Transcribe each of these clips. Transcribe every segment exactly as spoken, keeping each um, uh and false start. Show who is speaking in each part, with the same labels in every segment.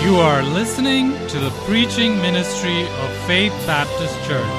Speaker 1: You are listening to the preaching ministry of Faith Baptist Church.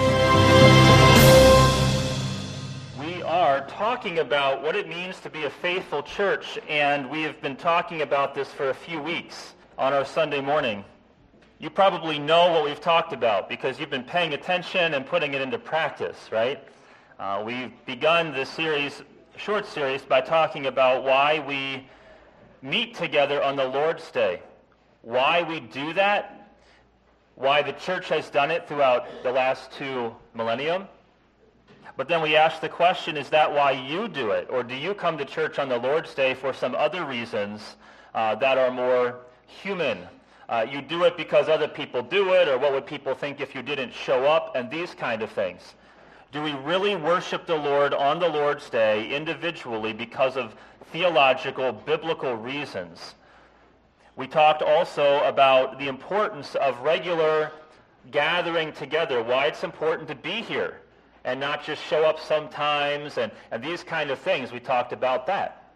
Speaker 2: We are talking about what it means to be a faithful church, and we have been talking about this for a few weeks on our Sunday morning. You probably know what we've talked about because you've been paying attention and putting it into practice, right? Uh, we've begun this series, short series, by talking about why we meet together on the Lord's Day. Why we do that, why the church has done it throughout the last two millennium. But then we ask the question, is that why you do it? Or do you come to church on the Lord's Day for some other reasons uh, that are more human? Uh, you do it because other people do it, or what would people think if you didn't show up, and these kind of things. Do we really worship the Lord on the Lord's Day individually because of theological, biblical reasons? We talked also about the importance of regular gathering together, why it's important to be here and not just show up sometimes and, and these kind of things. We talked about that.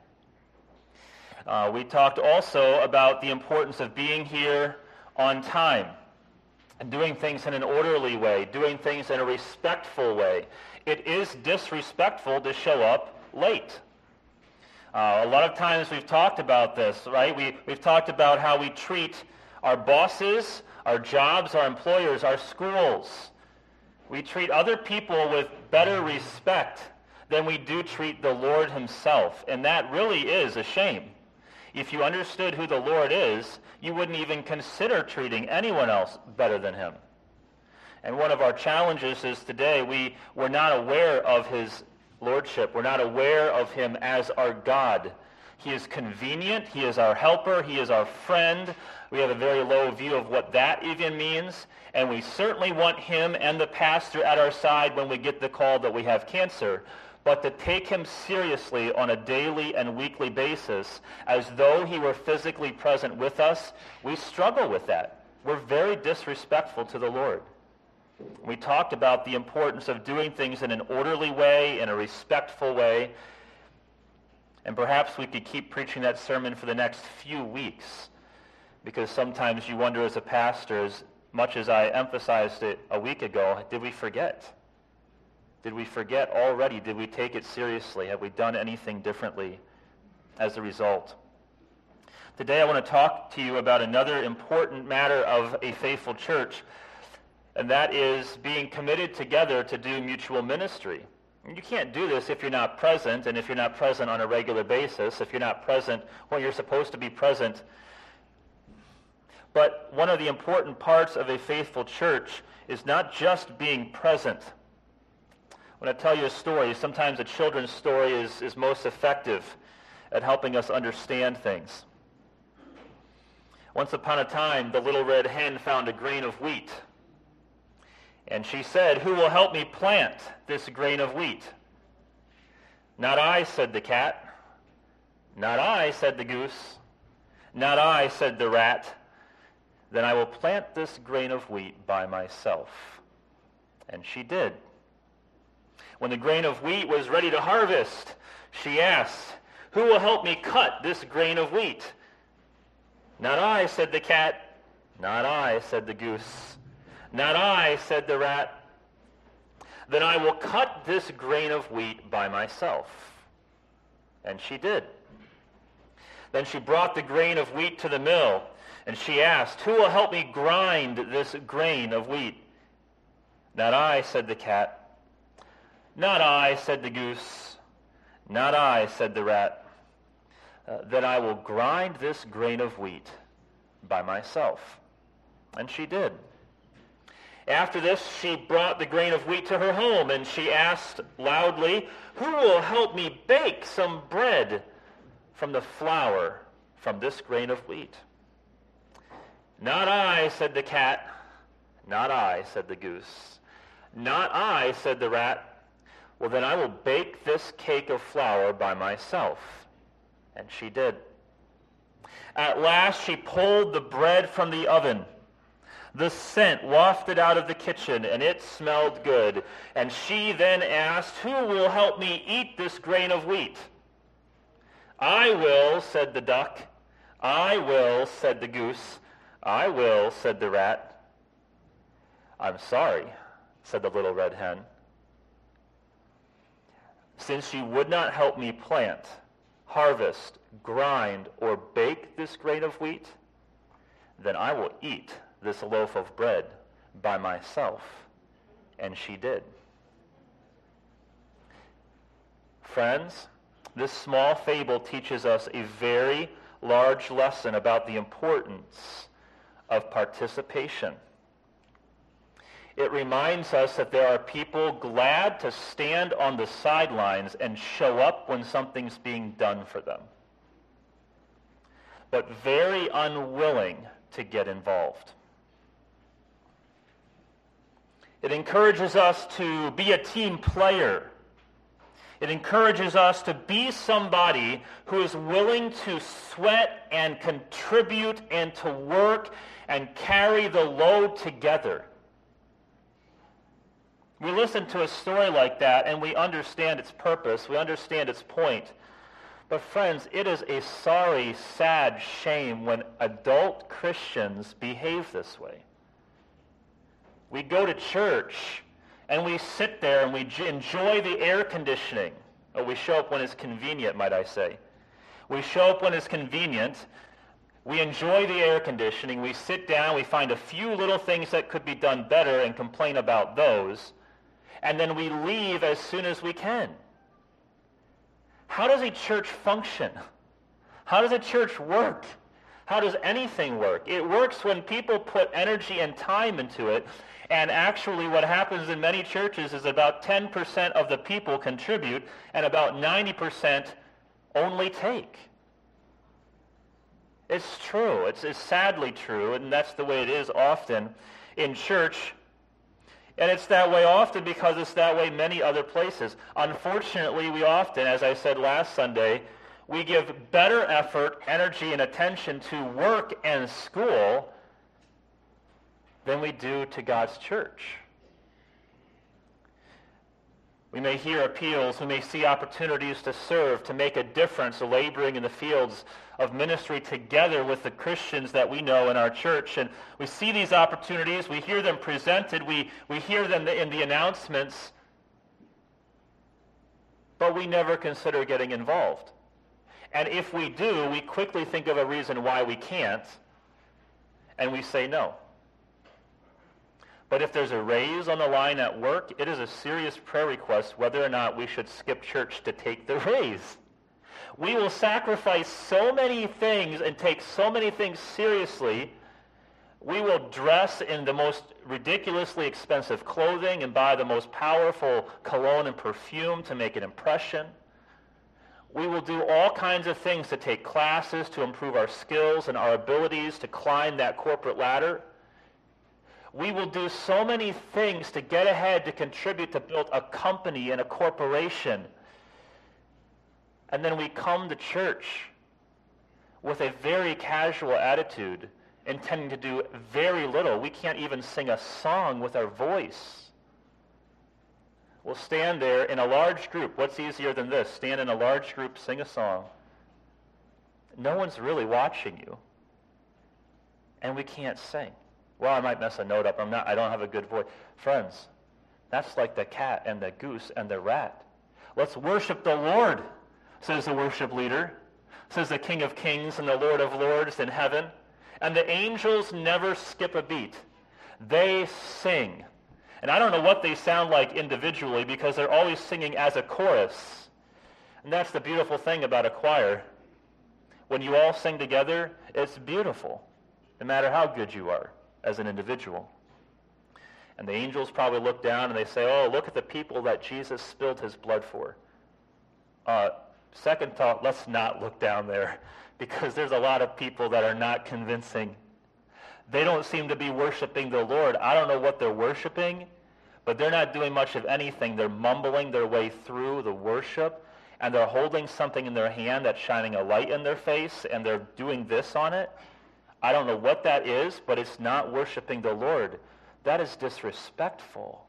Speaker 2: Uh, we talked also about the importance of being here on time and doing things in an orderly way, doing things in a respectful way. It is disrespectful to show up late. Uh, a lot of times we've talked about this, right? We, we've talked about how we treat our bosses, our jobs, our employers, our schools. We treat other people with better respect than we do treat the Lord himself, and that really is a shame. If you understood who the Lord is, you wouldn't even consider treating anyone else better than him. And one of our challenges is today we, we're not aware of his lordship. We're not aware of him as our God. He is convenient. He is our helper. He is our friend. We have a very low view of what that even means. And we certainly want him and the pastor at our side when we get the call that we have cancer. But to take him seriously on a daily and weekly basis as though he were physically present with us, we struggle with that. We're very disrespectful to the Lord. We talked about the importance of doing things in an orderly way, in a respectful way, and perhaps we could keep preaching that sermon for the next few weeks, because sometimes you wonder as a pastor, as much as I emphasized it a week ago, did we forget? Did we forget already? Did we take it seriously? Have we done anything differently as a result? Today I want to talk to you about another important matter of a faithful church, and that is being committed together to do mutual ministry. And you can't do this if you're not present, and if you're not present on a regular basis, if you're not present when you're supposed to be present. But one of the important parts of a faithful church is not just being present. When I tell you a story, sometimes a children's story is, is most effective at helping us understand things. Once upon a time, the little red hen found a grain of wheat. And she said, "Who will help me plant this grain of wheat?" "Not I," said the cat. "Not I," said the goose. "Not I," said the rat. "Then I will plant this grain of wheat by myself." And she did. When the grain of wheat was ready to harvest, she asked, "Who will help me cut this grain of wheat?" "Not I," said the cat. "Not I," said the goose. "Not I," said the rat. "Then I will cut this grain of wheat by myself." And she did. Then she brought the grain of wheat to the mill, and she asked, "Who will help me grind this grain of wheat?" "Not I," said the cat. "Not I," said the goose. "Not I," said the rat. Uh, "then I will grind this grain of wheat by myself." And she did. After this, she brought the grain of wheat to her home, and she asked loudly, "Who will help me bake some bread from the flour from this grain of wheat?" "Not I," said the cat. "Not I," said the goose. "Not I," said the rat. "Well, then I will bake this cake of flour by myself." And she did. At last she pulled the bread from the oven. The scent wafted out of the kitchen, and it smelled good. And she then asked, "Who will help me eat this grain of wheat?" "I will," said the duck. "I will," said the goose. "I will," said the rat. "I'm sorry," said the little red hen. "Since you would not help me plant, harvest, grind, or bake this grain of wheat, then I will eat this loaf of bread by myself." And she did. Friends, this small fable teaches us a very large lesson about the importance of participation. It reminds us that there are people glad to stand on the sidelines and show up when something's being done for them, but very unwilling to get involved. It encourages us to be a team player. It encourages us to be somebody who is willing to sweat and contribute and to work and carry the load together. We listen to a story like that and we understand its purpose, we understand its point. But friends, it is a sorry, sad shame when adult Christians behave this way. We go to church and we sit there and we enjoy the air conditioning. Or we show up when it's convenient, might I say. We show up when it's convenient. We enjoy the air conditioning. We sit down. We find a few little things that could be done better and complain about those. And then we leave as soon as we can. How does a church function? How does a church work? How does anything work? It works when people put energy and time into it. And actually what happens in many churches is about ten percent of the people contribute and about ninety percent only take. It's true. It's, it's sadly true, and that's the way it is often in church. And it's that way often because it's that way many other places. Unfortunately, we often, as I said last Sunday, we give better effort, energy, and attention to work and school than we do to God's church. We may hear appeals, we may see opportunities to serve, to make a difference, laboring in the fields of ministry together with the Christians that we know in our church. And we see these opportunities, we hear them presented, we, we hear them in the announcements, but we never consider getting involved. And if we do, we quickly think of a reason why we can't, and we say no. But if there's a raise on the line at work, it is a serious prayer request whether or not we should skip church to take the raise. We will sacrifice so many things and take so many things seriously. We will dress in the most ridiculously expensive clothing and buy the most powerful cologne and perfume to make an impression. We will do all kinds of things to take classes to improve our skills and our abilities to climb that corporate ladder. We will do so many things to get ahead, to contribute, to build a company and a corporation. And then we come to church with a very casual attitude, intending to do very little. We can't even sing a song with our voice. We'll stand there in a large group. What's easier than this? Stand in a large group, sing a song. No one's really watching you. And we can't sing. Well, I might mess a note up. I'm not, I don't have a good voice. Friends, that's like the cat and the goose and the rat. Let's worship the Lord, says the worship leader, says the King of Kings and the Lord of Lords in heaven. And the angels never skip a beat. They sing. And I don't know what they sound like individually because they're always singing as a chorus. And that's the beautiful thing about a choir. When you all sing together, it's beautiful, no matter how good you are as an individual. And the angels probably look down and they say, oh, look at the people that Jesus spilled his blood for. Uh, second thought, let's not look down there because there's a lot of people that are not convincing. They don't seem to be worshiping the Lord. I don't know what they're worshiping, but they're not doing much of anything. They're mumbling their way through the worship, and they're holding something in their hand that's shining a light in their face, and they're doing this on it. I don't know what that is, but it's not worshiping the Lord. That is disrespectful.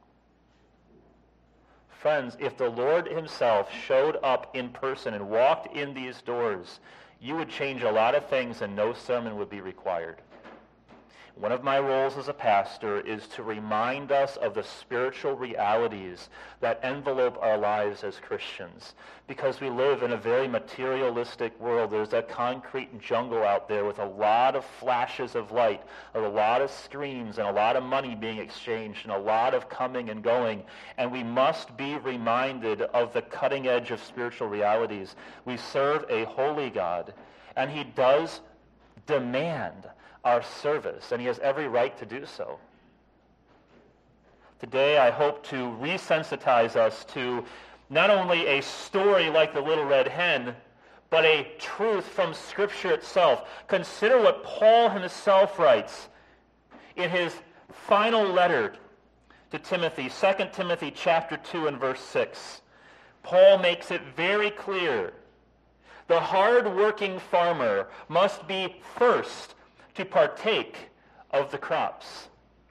Speaker 2: Friends, if the Lord himself showed up in person and walked in these doors, you would change a lot of things and no sermon would be required. One of my roles as a pastor is to remind us of the spiritual realities that envelope our lives as Christians. Because we live in a very materialistic world. There's a concrete jungle out there with a lot of flashes of light, a lot of screens, and a lot of money being exchanged, and a lot of coming and going. And we must be reminded of the cutting edge of spiritual realities. We serve a holy God, and he does demand our service, and he has every right to do so. Today, I hope to resensitize us to not only a story like the Little Red Hen, but a truth from Scripture itself. Consider what Paul himself writes in his final letter to Timothy, Second Timothy chapter two and verse six. Paul makes it very clear. The hard-working farmer must be first to partake of the crops.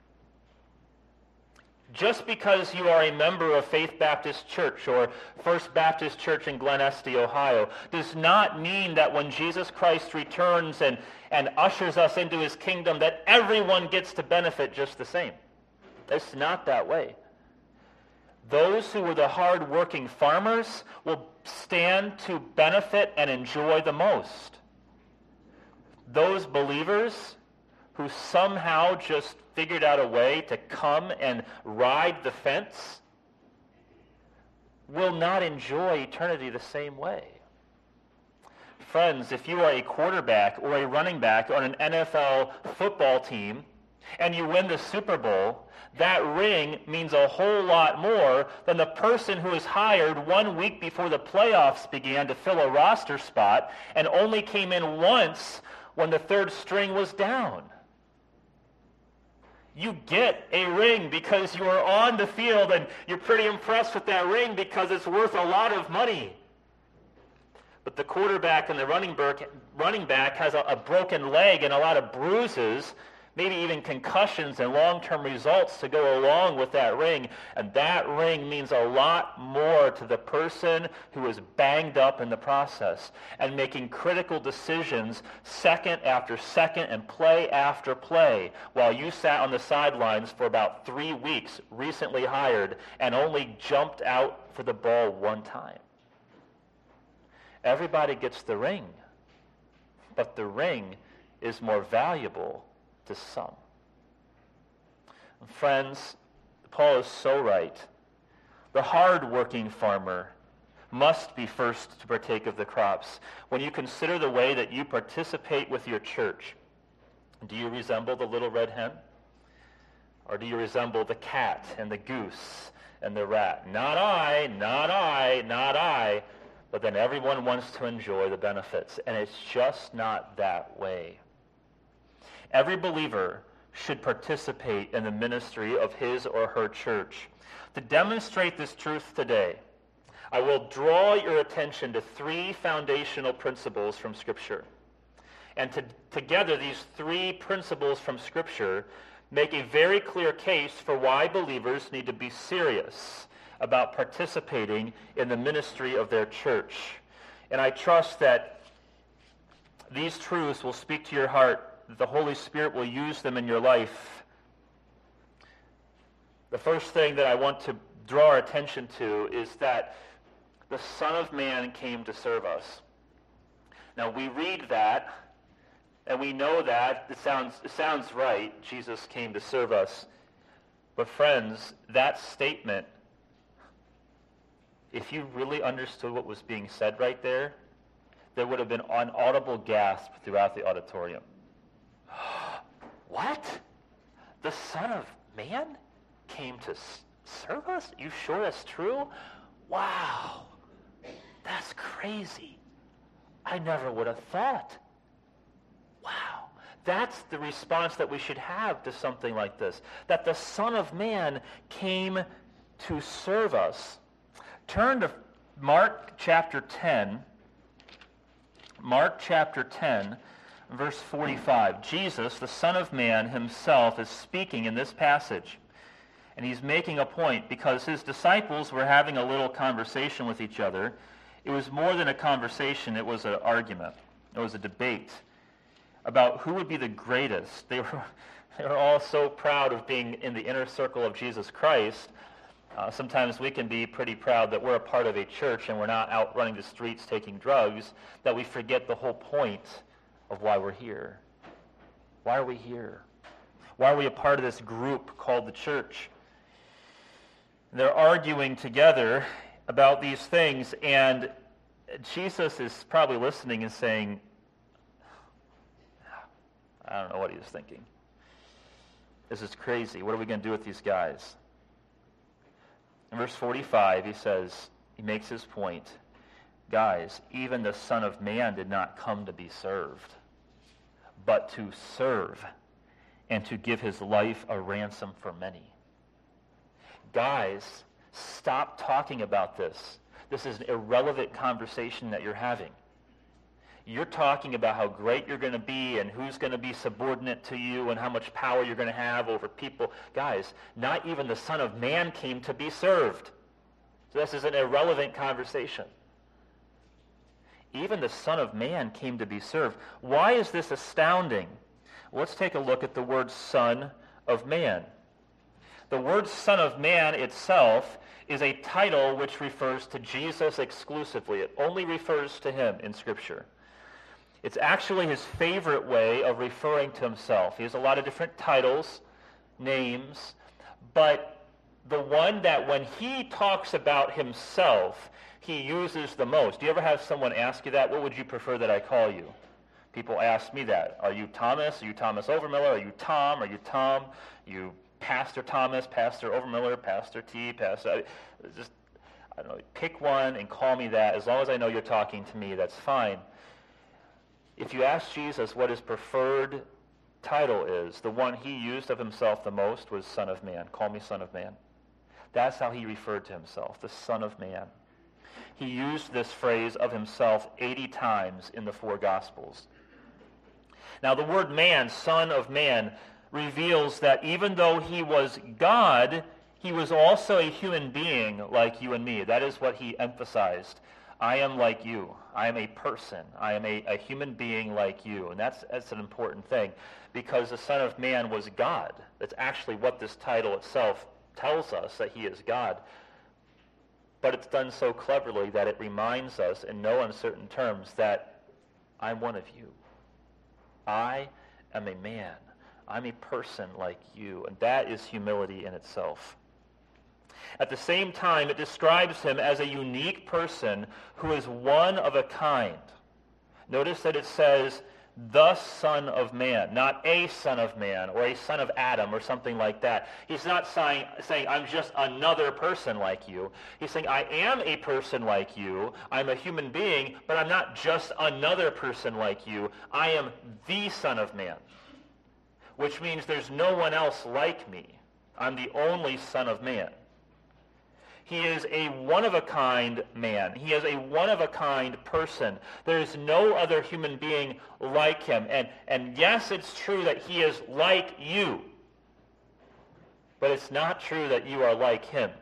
Speaker 2: Just because you are a member of Faith Baptist Church or First Baptist Church in Glen Estee, Ohio, does not mean that when Jesus Christ returns and, and ushers us into his kingdom that everyone gets to benefit just the same. It's not that way. Those who were the hard-working farmers will stand to benefit and enjoy the most. Those believers who somehow just figured out a way to come and ride the fence will not enjoy eternity the same way. Friends, if you are a quarterback or a running back on an N F L football team and you win the Super Bowl, that ring means a whole lot more than the person who was hired one week before the playoffs began to fill a roster spot and only came in once when the third string was down. You get a ring because you are on the field and you're pretty impressed with that ring because it's worth a lot of money. But the quarterback and the running back, running back has a, a broken leg and a lot of bruises, maybe even concussions and long-term results to go along with that ring. And that ring means a lot more to the person who is banged up in the process and making critical decisions second after second and play after play while you sat on the sidelines for about three weeks, recently hired, and only jumped out for the ball one time. Everybody gets the ring, but the ring is more valuable to some. Friends, Paul is so right. The hard-working farmer must be first to partake of the crops. When you consider the way that you participate with your church, do you resemble the little red hen? Or do you resemble the cat and the goose and the rat? Not I, not I, not I. But then everyone wants to enjoy the benefits, and it's just not that way. Every believer should participate in the ministry of his or her church. To demonstrate this truth today, I will draw your attention to three foundational principles from Scripture. And to, together, these three principles from Scripture make a very clear case for why believers need to be serious about participating in the ministry of their church. And I trust that these truths will speak to your heart, that the Holy Spirit will use them in your life. The first thing that I want to draw our attention to is that the Son of Man came to serve us. Now we read that, and we know that. It sounds, it sounds right. Jesus came to serve us. But friends, that statement, if you really understood what was being said right there, there would have been an audible gasp throughout the auditorium. What? The Son of Man came to s- serve us? You sure that's true? Wow. That's crazy. I never would have thought. Wow. That's the response that we should have to something like this. That the Son of Man came to serve us. Turn to Mark chapter ten. Mark chapter ten, verse forty-five. Jesus, the Son of Man himself, is speaking in this passage. And he's making a point because his disciples were having a little conversation with each other. It was more than a conversation. It was an argument. It was a debate. about who would be the greatest. They were, they were all so proud of being in the inner circle of Jesus Christ. Uh, sometimes we can be pretty proud that we're a part of a church and we're not out running the streets taking drugs, that we forget the whole point of why we're here. Why are we here? Why are we a part of this group called the church? They're arguing together about these things, and Jesus is probably listening and saying, I don't know what he was thinking. This is crazy. What are we going to do with these guys? In verse forty-five, he says, he makes his point, guys, even the Son of Man did not come to be served, but to serve and to give his life a ransom for many. Guys, stop talking about this. This is an irrelevant conversation that you're having. You're talking about how great you're going to be and who's going to be subordinate to you and how much power you're going to have over people. Guys, not even the Son of Man came to be served. So this is an irrelevant conversation. Even the Son of Man came to be served. Why is this astounding? Let's take a look at the word Son of Man. The word Son of Man itself is a title which refers to Jesus exclusively. It only refers to him in Scripture. It's actually his favorite way of referring to himself. He has a lot of different titles, names, but the one that when he talks about himself, he uses the most. Do you ever have someone ask you that? What would you prefer that I call you? People ask me that. Are you Thomas? Are you Thomas Overmiller? Are you Tom? Are you Tom? Are you Pastor Thomas, Pastor Overmiller, Pastor T, Pastor... Just, I don't know, pick one and call me that. As long as I know you're talking to me, that's fine. If you ask Jesus what his preferred title is, the one he used of himself the most was Son of Man. Call me Son of Man. That's how he referred to himself, the Son of Man. He used this phrase of himself eighty times in the four Gospels. Now, the word man, Son of Man, reveals that even though he was God, he was also a human being like you and me. That is what he emphasized. I am like you. I am a person. I am a, a human being like you. And that's, that's an important thing because the Son of Man was God. That's actually what this title itself tells us, that he is God. But it's done so cleverly that it reminds us in no uncertain terms that I'm one of you. I am a man. I'm a person like you. And that is humility in itself. At the same time, it describes him as a unique person who is one of a kind. Notice that it says, the Son of Man, not a son of man or a son of Adam or something like that. He's not saying, saying, I'm just another person like you. He's saying, I am a person like you. I'm a human being, but I'm not just another person like you. I am the Son of Man, which means there's no one else like me. I'm the only Son of Man. He is a one-of-a-kind man. He is a one-of-a-kind person. There is no other human being like him. And, and yes, it's true that he is like you, but it's not true that you are like him.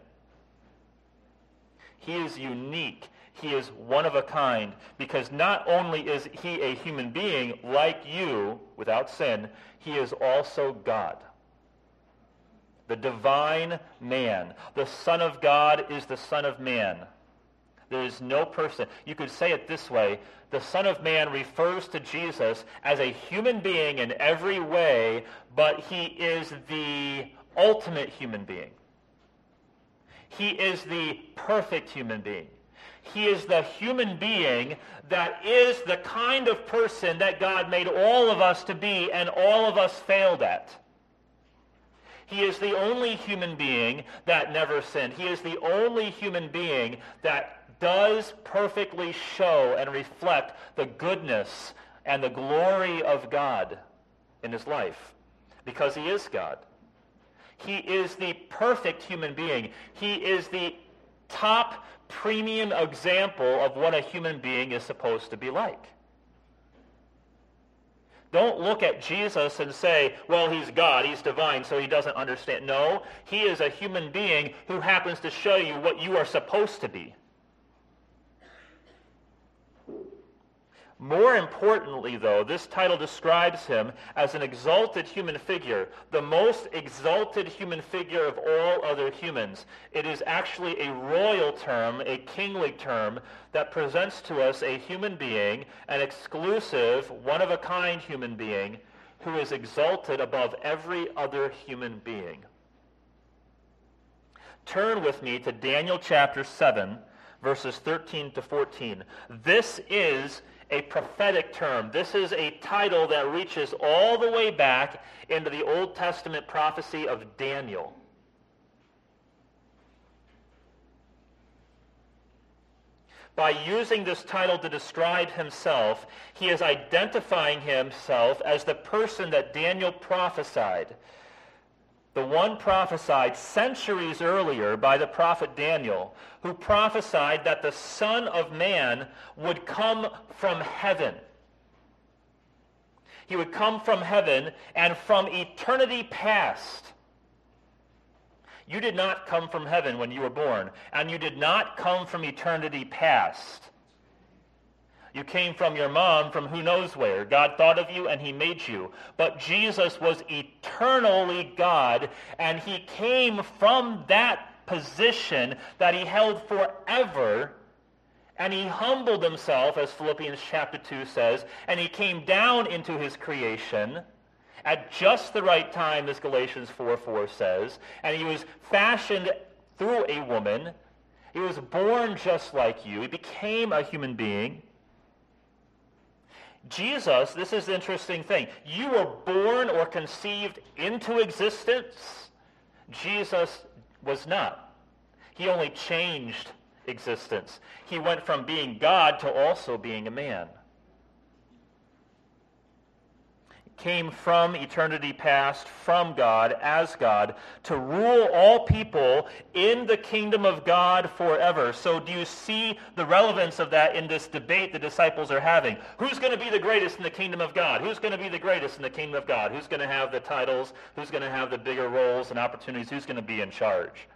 Speaker 2: He is unique. He is one of a kind because not only is he a human being like you without sin, he is also God. The divine man. The Son of God is the Son of Man. There is no person. You could say it this way. The Son of Man refers to Jesus as a human being in every way, but he is the ultimate human being. He is the perfect human being. He is the human being that is the kind of person that God made all of us to be and all of us failed at. He is the only human being that never sinned. He is the only human being that does perfectly show and reflect the goodness and the glory of God in his life, because he is God. He is the perfect human being. He is the top premium example of what a human being is supposed to be like. Don't look at Jesus and say, well, he's God, he's divine, so he doesn't understand. No, he is a human being who happens to show you what you are supposed to be. More importantly, though, this title describes him as an exalted human figure, the most exalted human figure of all other humans. It is actually a royal term, a kingly term, that presents to us a human being, an exclusive, one-of-a-kind human being, who is exalted above every other human being. Turn with me to Daniel chapter seven, verses thirteen to fourteen. This is a prophetic term. This is a title that reaches all the way back into the Old Testament prophecy of Daniel. By using this title to describe himself, he is identifying himself as the person that Daniel prophesied. The one prophesied centuries earlier by the prophet Daniel, who prophesied that the Son of Man would come from heaven. He would come from heaven and from eternity past. You did not come from heaven when you were born, and you did not come from eternity past. You came from your mom from who knows where. God thought of you and he made you. But Jesus was eternally God, and he came from that position that he held forever, and he humbled himself, as Philippians chapter two says, and he came down into his creation at just the right time, as Galatians four four says, and he was fashioned through a woman. He was born just like you. He became a human being. Jesus, this is the interesting thing. You were born or conceived into existence. Jesus was not. He only changed existence. He went from being God to also being a man. Came from eternity past, from God, as God, to rule all people in the kingdom of God forever. So do you see the relevance of that in this debate the disciples are having? Who's going to be the greatest in the kingdom of God? Who's going to be the greatest in the kingdom of God? Who's going to have the titles? Who's going to have the bigger roles and opportunities? Who's going to be in charge?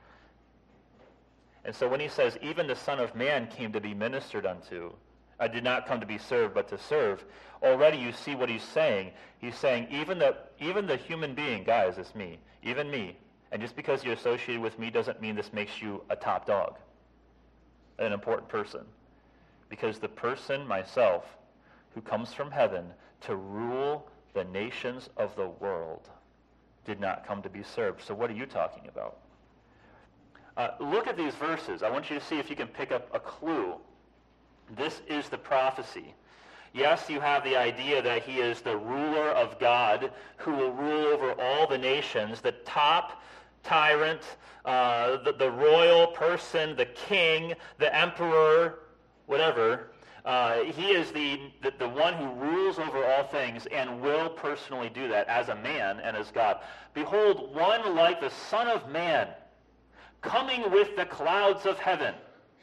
Speaker 2: And so when he says, even the Son of Man came to be ministered unto, I did not come to be served, but to serve. Already you see what he's saying. He's saying even the, even the human being, guys, it's me, even me, and just because you're associated with me doesn't mean this makes you a top dog, an important person. Because the person, myself, who comes from heaven to rule the nations of the world did not come to be served. So what are you talking about? Uh, look at these verses. I want you to see if you can pick up a clue. This is the prophecy. Yes, you have the idea that he is the ruler of God who will rule over all the nations, the top tyrant, uh, the, the royal person, the king, the emperor, whatever. Uh, he is the, the, the one who rules over all things and will personally do that as a man and as God. Behold, one like the Son of Man, coming with the clouds of heaven.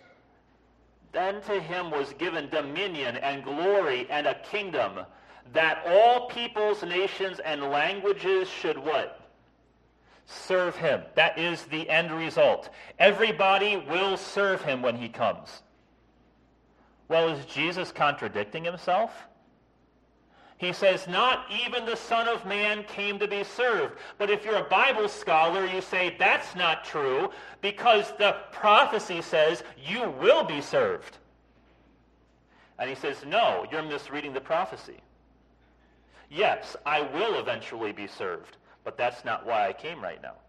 Speaker 2: Then to him was given dominion and glory and a kingdom, that all peoples, nations, and languages should what? Serve him. That is the end result. Everybody will serve him when he comes. Well, is Jesus contradicting himself? He says, not even the Son of Man came to be served. But if you're a Bible scholar, you say, that's not true, because the prophecy says you will be served. And he says, no, you're misreading the prophecy. Yes, I will eventually be served, but that's not why I came right now.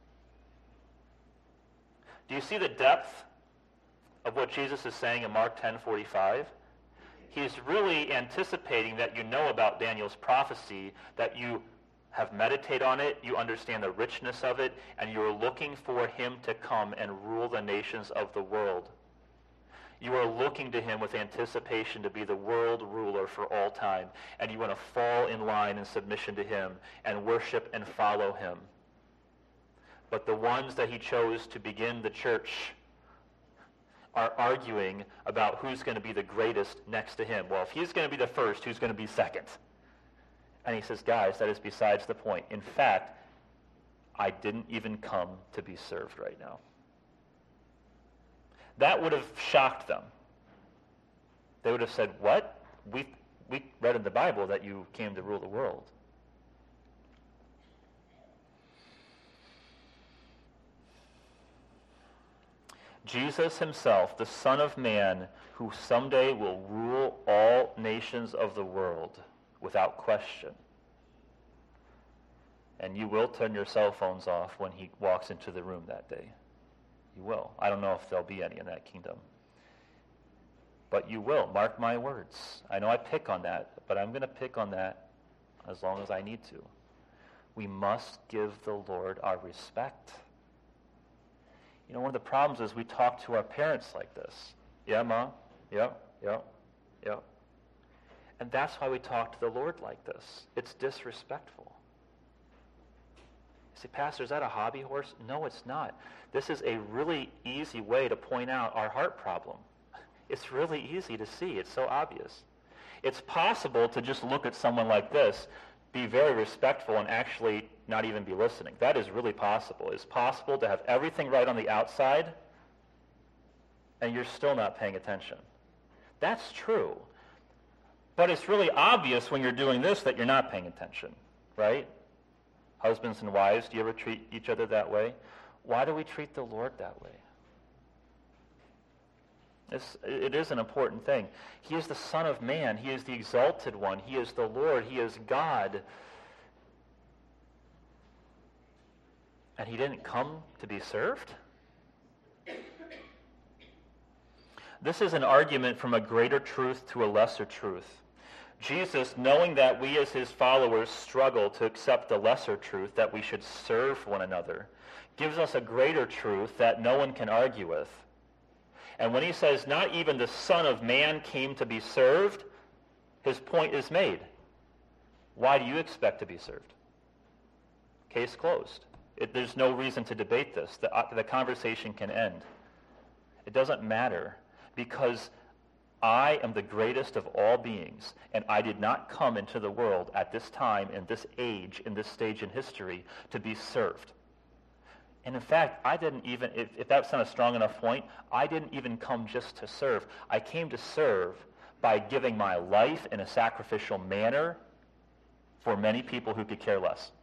Speaker 2: Do you see the depth of what Jesus is saying in Mark ten forty-five? He's really anticipating that you know about Daniel's prophecy, that you have meditated on it, you understand the richness of it, and you're looking for him to come and rule the nations of the world. You are looking to him with anticipation to be the world ruler for all time, and you want to fall in line in submission to him and worship and follow him. But the ones that he chose to begin the church are arguing about who's going to be the greatest next to him. Well, if he's going to be the first, who's going to be second? And he says, guys, that is besides the point. In fact, I didn't even come to be served right now. That would have shocked them. They would have said, what? We we read in the Bible that you came to rule the world. Jesus himself, the Son of Man, who someday will rule all nations of the world without question. And you will turn your cell phones off when he walks into the room that day. You will. I don't know if there'll be any in that kingdom. But you will. Mark my words. I know I pick on that, but I'm going to pick on that as long as I need to. We must give the Lord our respect. You know, one of the problems is we talk to our parents like this. Yeah, Mom? Yeah, yeah, yeah. And that's why we talk to the Lord like this. It's disrespectful. You say, Pastor, is that a hobby horse? No, it's not. This is a really easy way to point out our heart problem. It's really easy to see. It's so obvious. It's possible to just look at someone like this, be very respectful, and actually not even be listening. That is really possible. It's possible to have everything right on the outside, and you're still not paying attention. That's true. But it's really obvious when you're doing this that you're not paying attention, right? Husbands and wives, do you ever treat each other that way? Why do we treat the Lord that way? It's, it is an important thing. He is the Son of Man. He is the exalted one. He is the Lord. He is God. And he didn't come to be served? This is an argument from a greater truth to a lesser truth. Jesus, knowing that we as his followers struggle to accept the lesser truth, that we should serve one another, gives us a greater truth that no one can argue with. And when he says, not even the Son of Man came to be served, his point is made. Why do you expect to be served? Case closed. It, there's no reason to debate this. The, uh, the conversation can end. It doesn't matter, because I am the greatest of all beings, and I did not come into the world at this time, in this age, in this stage in history, to be served. And in fact, I didn't even, if, if that's not a strong enough point, I didn't even come just to serve. I came to serve by giving my life in a sacrificial manner for many people who could care less.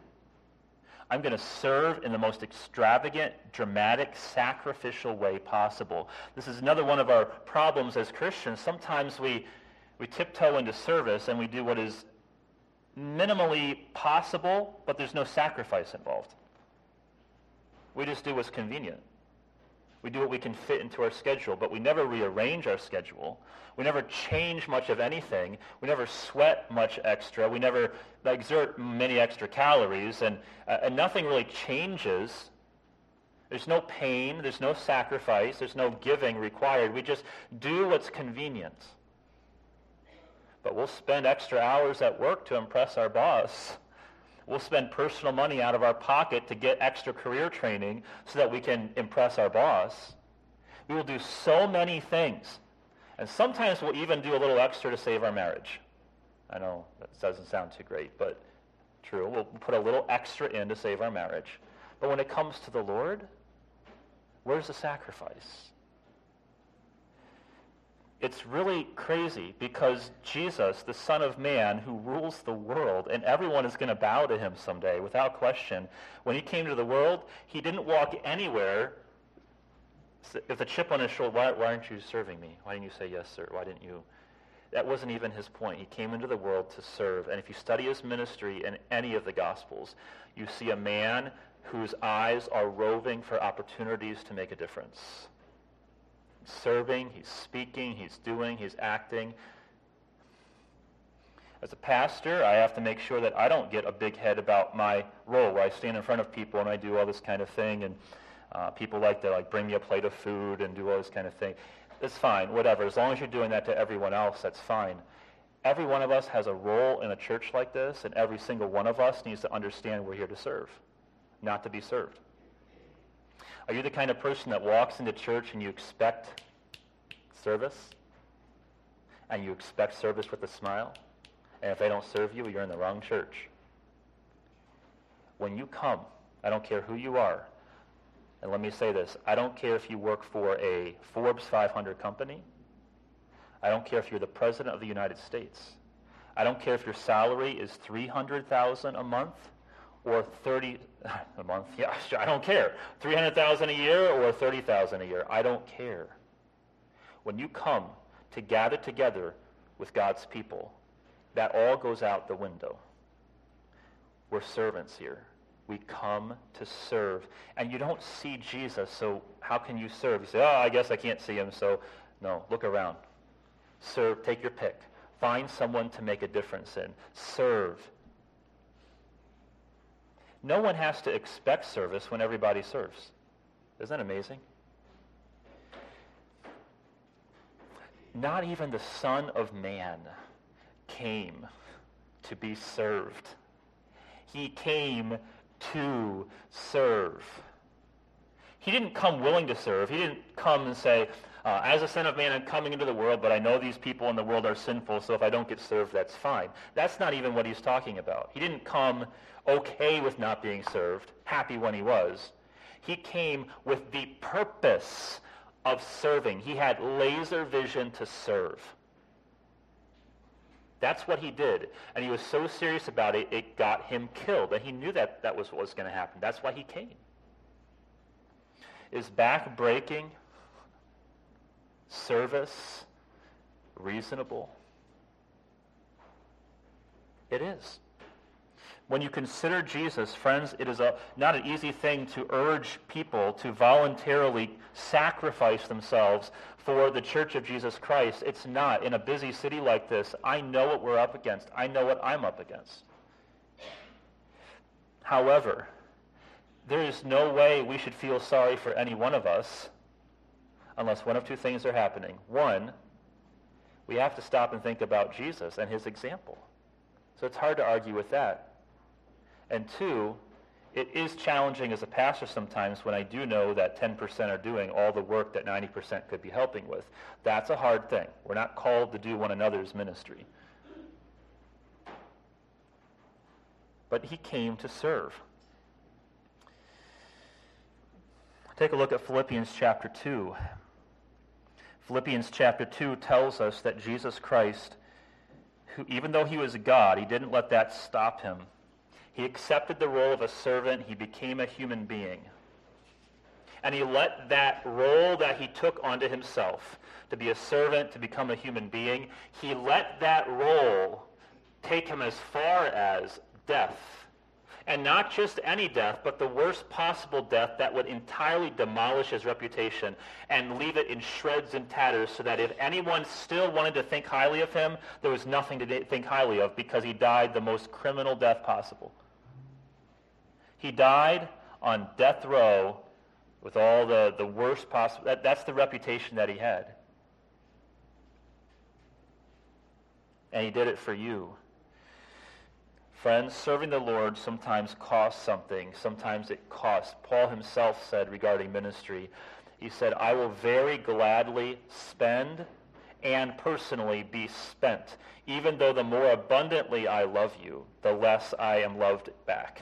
Speaker 2: I'm going to serve in the most extravagant, dramatic, sacrificial way possible. This is another one of our problems as Christians. Sometimes we, we tiptoe into service and we do what is minimally possible, but there's no sacrifice involved. We just do what's convenient. We do what we can fit into our schedule, but we never rearrange our schedule. We never change much of anything. We never sweat much extra. We never exert many extra calories, and, uh, and nothing really changes. There's no pain. There's no sacrifice. There's no giving required. We just do what's convenient. But we'll spend extra hours at work to impress our boss. We'll spend personal money out of our pocket to get extra career training so that we can impress our boss. We will do so many things. And sometimes we'll even do a little extra to save our marriage. I know that doesn't sound too great, but true. We'll put a little extra in to save our marriage. But when it comes to the Lord, where's the sacrifice? It's really crazy, because Jesus, the Son of Man, who rules the world, and everyone is going to bow to him someday, without question, when he came to the world, he didn't walk anywhere. If the chip on his shoulder, why, why aren't you serving me? Why didn't you say yes, sir? Why didn't you? That wasn't even his point. He came into the world to serve. And if you study his ministry in any of the Gospels, you see a man whose eyes are roving for opportunities to make a difference. Serving, he's speaking, he's doing, he's acting. As a pastor, I have to make sure that I don't get a big head about my role, where I stand in front of people and I do all this kind of thing, and uh, people like to like bring me a plate of food and do all this kind of thing. It's fine, whatever. As long as you're doing that to everyone else, that's fine. Every one of us has a role in a church like this, and every single one of us needs to understand we're here to serve, not to be served. Are you the kind of person that walks into church and you expect service? And you expect service with a smile? And if they don't serve you, you're in the wrong church. When you come, I don't care who you are, and let me say this, I don't care if you work for a Forbes five hundred company. I don't care if you're the President of the United States. I don't care if your salary is three hundred thousand dollars a month or thirty a month. Yeah, I don't care. three hundred thousand dollars a year or thirty thousand dollars a year. I don't care. When you come to gather together with God's people, that all goes out the window. We're servants here. We come to serve. And you don't see Jesus, so how can you serve? You say, oh, I guess I can't see him, so no, look around. Serve, take your pick. Find someone to make a difference in. Serve. No one has to expect service when everybody serves. Isn't that amazing? Not even the Son of Man came to be served. He came to serve. He didn't come willing to serve. He didn't come and say, uh, as a Son of Man, I'm coming into the world, but I know these people in the world are sinful, so if I don't get served, that's fine. That's not even what he's talking about. He didn't come okay with not being served, happy when he was. He came with the purpose of serving. He had laser vision to serve. That's what he did. And he was so serious about it, it got him killed. And he knew that that was what was going to happen. That's why he came. Is back-breaking service reasonable? It is. When you consider Jesus, friends, it is a, not an easy thing to urge people to voluntarily sacrifice themselves for the Church of Jesus Christ. It's not. In a busy city like this, I know what we're up against. I know what I'm up against. However, there is no way we should feel sorry for any one of us unless one of two things are happening. One, we have to stop and think about Jesus and his example. So it's hard to argue with that. And two, it is challenging as a pastor sometimes when I do know that ten percent are doing all the work that ninety percent could be helping with. That's a hard thing. We're not called to do one another's ministry. But he came to serve. Take a look at Philippians chapter two. Philippians chapter two tells us that Jesus Christ, who, even though he was God, he didn't let that stop him. He accepted the role of a servant. He became a human being. And he let that role that he took onto himself, to be a servant, to become a human being, he let that role take him as far as death. And not just any death, but the worst possible death that would entirely demolish his reputation and leave it in shreds and tatters, so that if anyone still wanted to think highly of him, there was nothing to think highly of, because he died the most criminal death possible. He died on death row with all the, the worst possible. That, that's the reputation that he had. And he did it for you. Friends, serving the Lord sometimes costs something. Sometimes it costs. Paul himself said regarding ministry, he said, I will very gladly spend and personally be spent, even though the more abundantly I love you, the less I am loved back.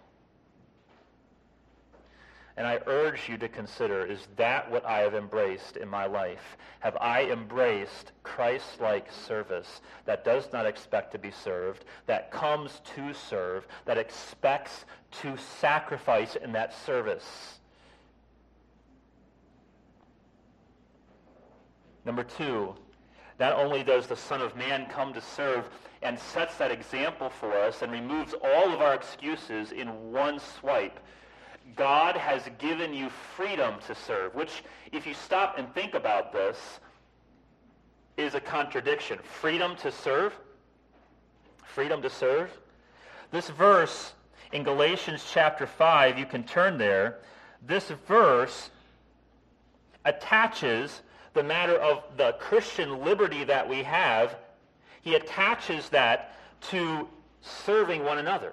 Speaker 2: And I urge you to consider, is that what I have embraced in my life? Have I embraced Christ-like service that does not expect to be served, that comes to serve, that expects to sacrifice in that service? Number two, not only does the Son of Man come to serve and sets that example for us and removes all of our excuses in one swipe, God has given you freedom to serve, which, if you stop and think about this, is a contradiction. Freedom to serve? Freedom to serve? This verse in Galatians chapter five, you can turn there, this verse attaches the matter of the Christian liberty that we have, he attaches that to serving one another.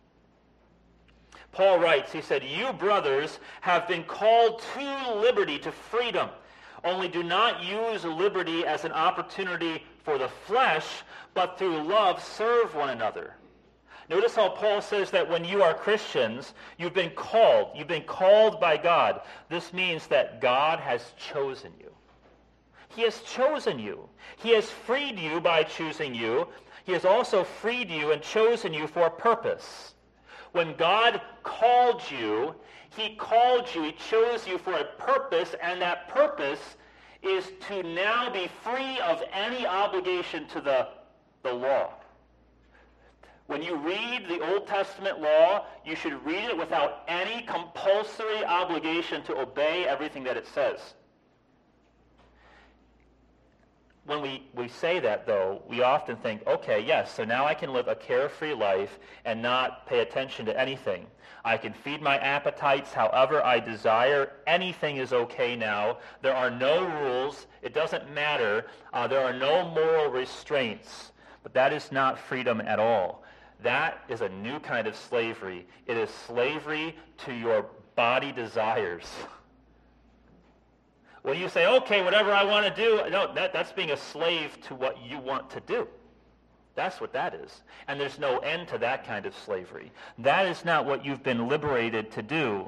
Speaker 2: Paul writes, he said, you brothers have been called to liberty, to freedom. Only do not use liberty as an opportunity for the flesh, but through love serve one another. Notice how Paul says that when you are Christians, you've been called. You've been called by God. This means that God has chosen you. He has chosen you. He has freed you by choosing you. He has also freed you and chosen you for a purpose. When God called you, he called you, he chose you for a purpose, and that purpose is to now be free of any obligation to the, the law. When you read the Old Testament law, you should read it without any compulsory obligation to obey everything that it says. When we, we say that, though, we often think, okay, yes, so now I can live a carefree life and not pay attention to anything. I can feed my appetites however I desire. Anything is okay now. There are no rules. It doesn't matter. Uh, there are no moral restraints. But that is not freedom at all. That is a new kind of slavery. It is slavery to your body desires. When you say, okay, whatever I want to do, no, that, that's being a slave to what you want to do. That's what that is. And there's no end to that kind of slavery. That is not what you've been liberated to do.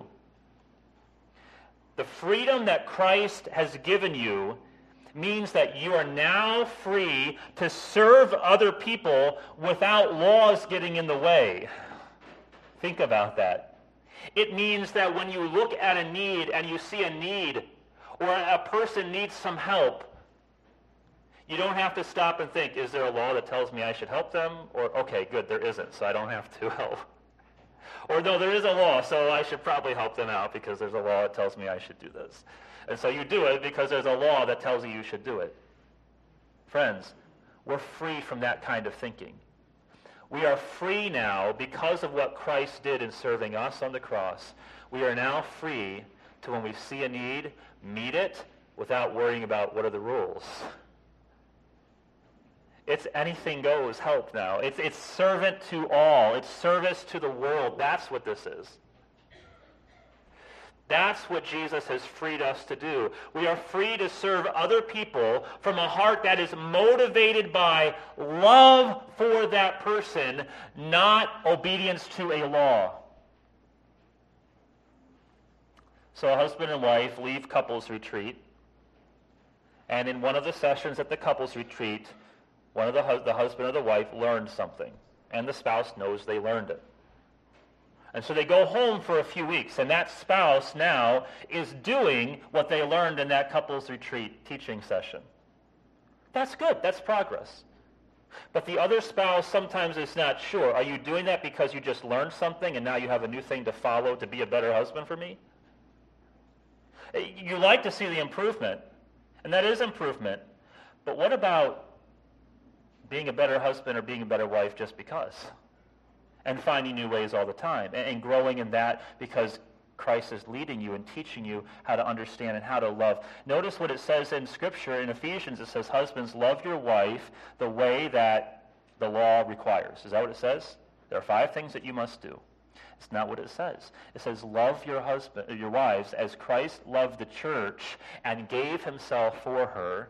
Speaker 2: The freedom that Christ has given you means that you are now free to serve other people without laws getting in the way. Think about that. It means that when you look at a need and you see a need, or a person needs some help, you don't have to stop and think, is there a law that tells me I should help them? Or, okay, good, there isn't, so I don't have to help. Or, no, there is a law, so I should probably help them out because there's a law that tells me I should do this. And so you do it because there's a law that tells you you should do it. Friends, we're free from that kind of thinking. We are free now because of what Christ did in serving us on the cross. We are now free to, when we see a need, meet it without worrying about what are the rules. It's anything goes help now. It's, it's servant to all. It's service to the world. That's what this is. That's what Jesus has freed us to do. We are free to serve other people from a heart that is motivated by love for that person, not obedience to a law. So a husband and wife leave couples retreat, and in one of the sessions at the couples retreat, one of the, hus- the husband or the wife learned something, and the spouse knows they learned it. And so they go home for a few weeks, and that spouse now is doing what they learned in that couples retreat teaching session. That's good. That's progress. But the other spouse sometimes is not sure. Are you doing that because you just learned something and now you have a new thing to follow to be a better husband for me? You like to see the improvement, and that is improvement. But what about being a better husband or being a better wife just because? And finding new ways all the time, and, and growing in that because Christ is leading you and teaching you how to understand and how to love. Notice what it says in Scripture. In Ephesians, it says, husbands, love your wife the way that the law requires. Is that what it says? There are five things that you must do. It's not what it says. It says, love your husband, your wives as Christ loved the church and gave himself for her.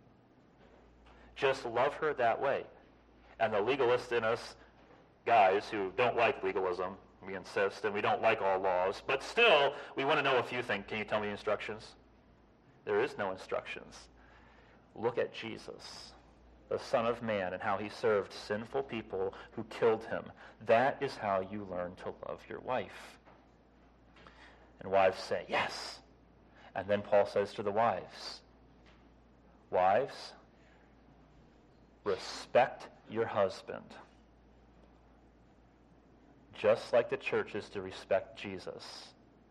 Speaker 2: Just love her that way. And the legalist in us, guys who don't like legalism, we insist, and we don't like all laws, but still, we want to know a few things. Can you tell me instructions? There is no instructions. Look at Jesus, the Son of Man, and how he served sinful people who killed him. That is how you learn to love your wife. And wives say, yes. And then Paul says to the wives, wives, respect your husband, just like the church is to respect Jesus.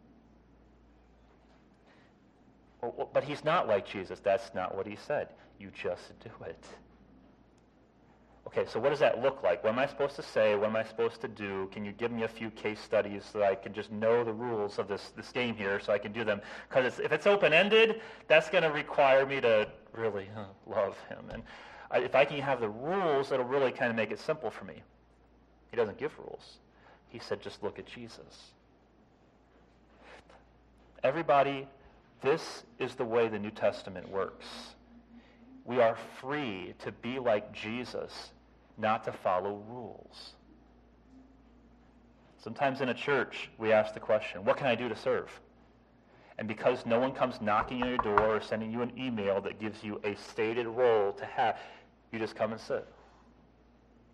Speaker 2: But he's not like Jesus. That's not what he said. You just do it. Okay, so what does that look like? What am I supposed to say? What am I supposed to do? Can you give me a few case studies so that I can just know the rules of this, this game here so I can do them? Because if it's open-ended, that's going to require me to really uh, love him. And I, if I can have the rules, it'll really kind of make it simple for me. He doesn't give rules. He said, just look at Jesus. Everybody, this is the way the New Testament works. We are free to be like Jesus, not to follow rules. Sometimes in a church, we ask the question, what can I do to serve? And because no one comes knocking on your door or sending you an email that gives you a stated role to have, you just come and sit.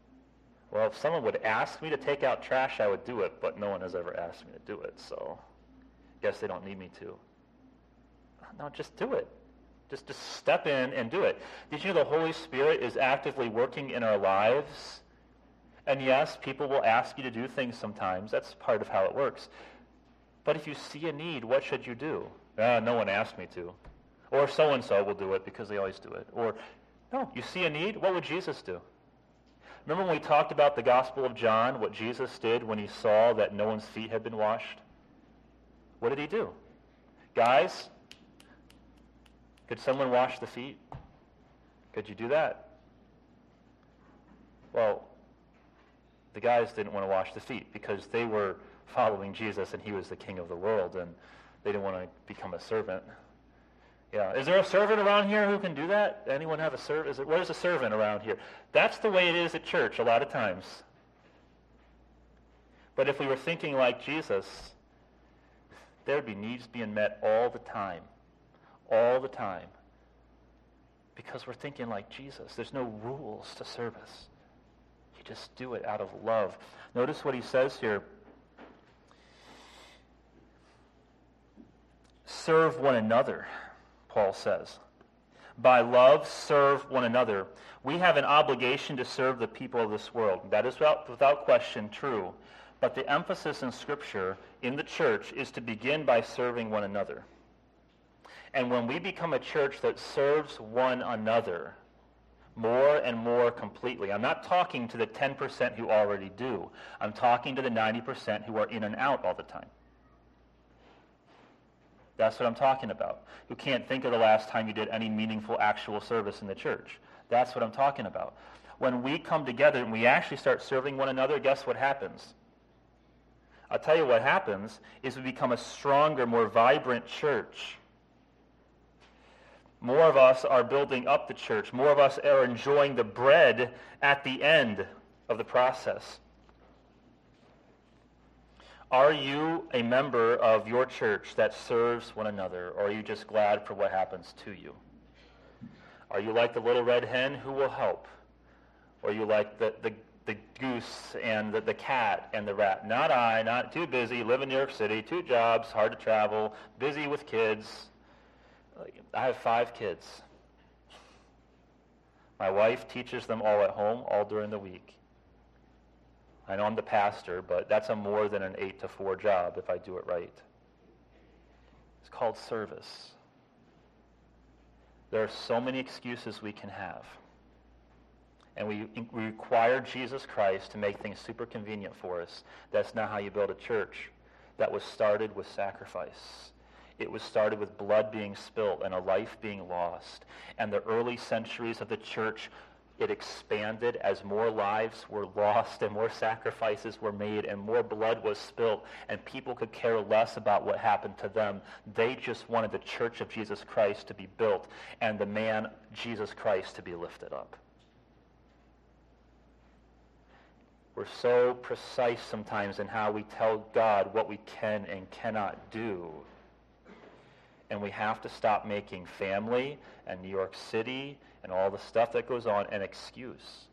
Speaker 2: Well, if someone would ask me to take out trash, I would do it, but no one has ever asked me to do it, so I guess they don't need me to. No, just do it. Just, just step in and do it. Did you know the Holy Spirit is actively working in our lives? And yes, people will ask you to do things sometimes. That's part of how it works. But if you see a need, what should you do? Ah, no one asked me to. Or so-and-so will do it because they always do it. Or, no, you see a need, what would Jesus do? Remember when we talked about the Gospel of John, what Jesus did when he saw that no one's feet had been washed? What did he do? Guys, could someone wash the feet? Could you do that? Well, the guys didn't want to wash the feet because they were following Jesus and he was the king of the world and they didn't want to become a servant. Yeah. Is there a servant around here who can do that? Anyone have a servant? Is it, what is a servant around here? That's the way it is at church a lot of times. But if we were thinking like Jesus, there would be needs being met all the time. All the time. Because we're thinking like Jesus. There's no rules to service. You just do it out of love. Notice what he says here. Serve one another, Paul says. By love, serve one another. We have an obligation to serve the people of this world. That is without, without question true. But the emphasis in Scripture in the church is to begin by serving one another. And when we become a church that serves one another more and more completely, I'm not talking to the ten percent who already do. I'm talking to the ninety percent who are in and out all the time. That's what I'm talking about. Who can't think of the last time you did any meaningful actual service in the church. That's what I'm talking about. When we come together and we actually start serving one another, guess what happens? I'll tell you what happens is we become a stronger, more vibrant church. More of us are building up the church. More of us are enjoying the bread at the end of the process. Are you a member of your church that serves one another, or are you just glad for what happens to you? Are you like the little red hen who will help? Or are you like the, the, the goose and the, the cat and the rat? Not I, not too busy, live in New York City, two jobs, hard to travel, busy with kids. I have five kids. My wife teaches them all at home, all during the week. I know I'm the pastor, but that's a more than an eight to four job if I do it right. It's called service. There are so many excuses we can have. And we, we require Jesus Christ to make things super convenient for us. That's not how you build a church. That was started with sacrifice. It was started with blood being spilled and a life being lost. And the early centuries of the church, it expanded as more lives were lost and more sacrifices were made and more blood was spilled, and people could care less about what happened to them. They just wanted the church of Jesus Christ to be built and the man Jesus Christ to be lifted up. We're so precise sometimes in how we tell God what we can and cannot do. And we have to stop making family and New York City and all the stuff that goes on an excuse.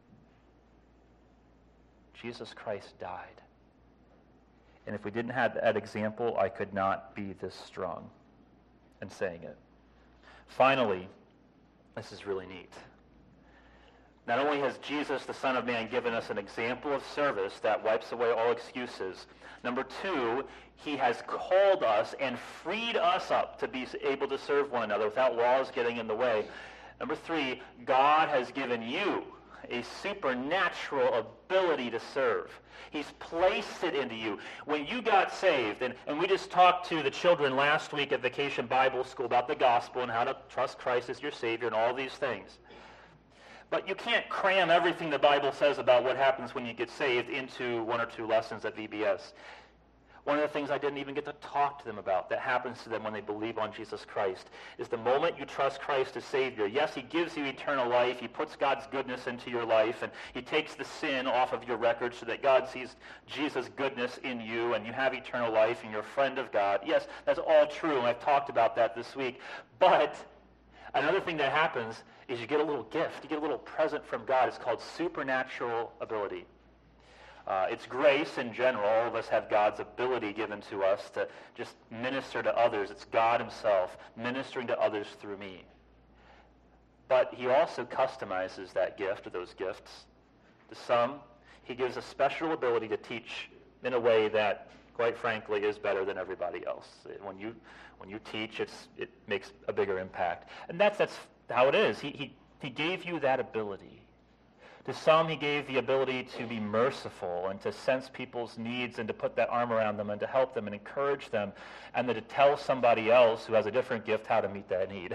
Speaker 2: Jesus Christ died. And if we didn't have that example, I could not be this strong in saying it. Finally, this is really neat. Not only has Jesus, the Son of Man, given us an example of service that wipes away all excuses, number two, he has called us and freed us up to be able to serve one another without laws getting in the way. Number three, God has given you a supernatural ability to serve. He's placed it into you. When you got saved, and, and we just talked to the children last week at Vacation Bible School about the gospel and how to trust Christ as your Savior and all these things. But you can't cram everything the Bible says about what happens when you get saved into one or two lessons at V B S. One of the things I didn't even get to talk to them about that happens to them when they believe on Jesus Christ is the moment you trust Christ as Savior. Yes, he gives you eternal life. He puts God's goodness into your life, and he takes the sin off of your record so that God sees Jesus' goodness in you, and you have eternal life, and you're a friend of God. Yes, that's all true, and I've talked about that this week. But Another thing that happens is you get a little gift. You get a little present from God. It's called supernatural ability. Uh, it's grace in general. All of us have God's ability given to us to just minister to others. It's God himself ministering to others through me. But he also customizes that gift or those gifts. To some, he gives a special ability to teach in a way that, quite frankly, is better than everybody else. When you when you teach, it's it makes a bigger impact. And that's that's how it is. He he he gave you that ability. To some, he gave the ability to be merciful and to sense people's needs and to put that arm around them and to help them and encourage them and then to tell somebody else who has a different gift how to meet that need.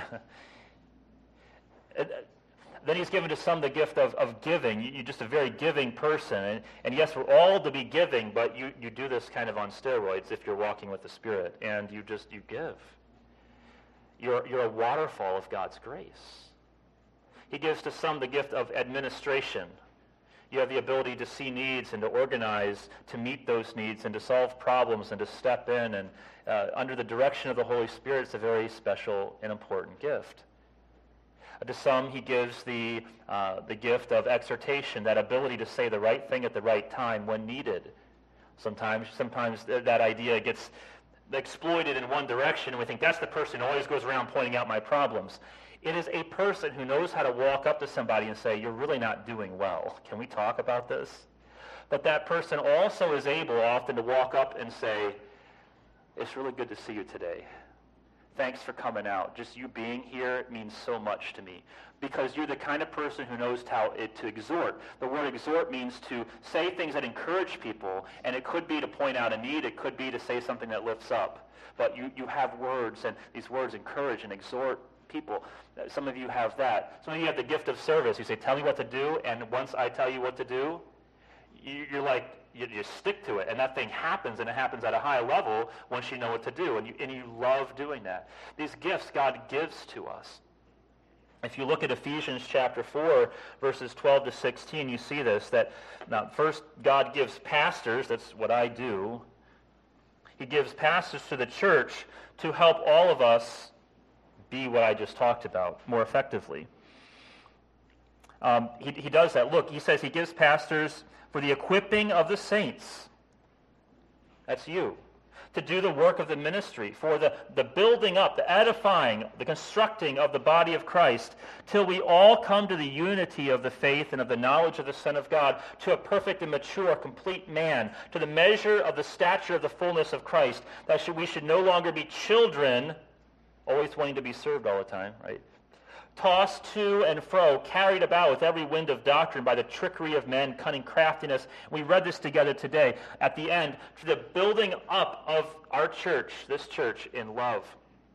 Speaker 2: Then he's given to some the gift of, of giving. You, you're just a very giving person. And, and yes, we're all to be giving, but you, you do this kind of on steroids if you're walking with the Spirit. And you just, you give. You're, you're a waterfall of God's grace. He gives to some the gift of administration. You have the ability to see needs and to organize to meet those needs and to solve problems and to step in. And uh, under the direction of the Holy Spirit, it's a very special and important gift. To some, he gives the uh, the gift of exhortation, that ability to say the right thing at the right time when needed. Sometimes, sometimes th- that idea gets exploited in one direction, and we think that's the person who always goes around pointing out my problems. It is a person who knows how to walk up to somebody and say, "You're really not doing well. Can we talk about this?" But that person also is able often to walk up and say, "It's really good to see you today. Thanks for coming out. Just you being here means so much to me." Because you're the kind of person who knows how it, to exhort. The word exhort means to say things that encourage people, and it could be to point out a need. It could be to say something that lifts up. But you, you have words, and these words encourage and exhort people. Some of you have that. Some of you have the gift of service. You say, "Tell me what to do," and once I tell you what to do, you, you're like, You, you stick to it, and that thing happens, and it happens at a high level once you know what to do, and you, and you love doing that. These gifts God gives to us. If you look at Ephesians chapter four, verses twelve to sixteen, you see this, that now first God gives pastors, that's what I do. He gives pastors to the church to help all of us be what I just talked about more effectively. Um, he, he does that. Look, he says he gives pastors for the equipping of the saints, that's you, to do the work of the ministry, for the, the building up, the edifying, the constructing of the body of Christ, till we all come to the unity of the faith and of the knowledge of the Son of God, to a perfect and mature, complete man, to the measure of the stature of the fullness of Christ, that should, we should no longer be children, always wanting to be served all the time, right? Tossed to and fro, carried about with every wind of doctrine by the trickery of men, cunning craftiness. We read this together today. At the end, to the building up of our church, this church, in love.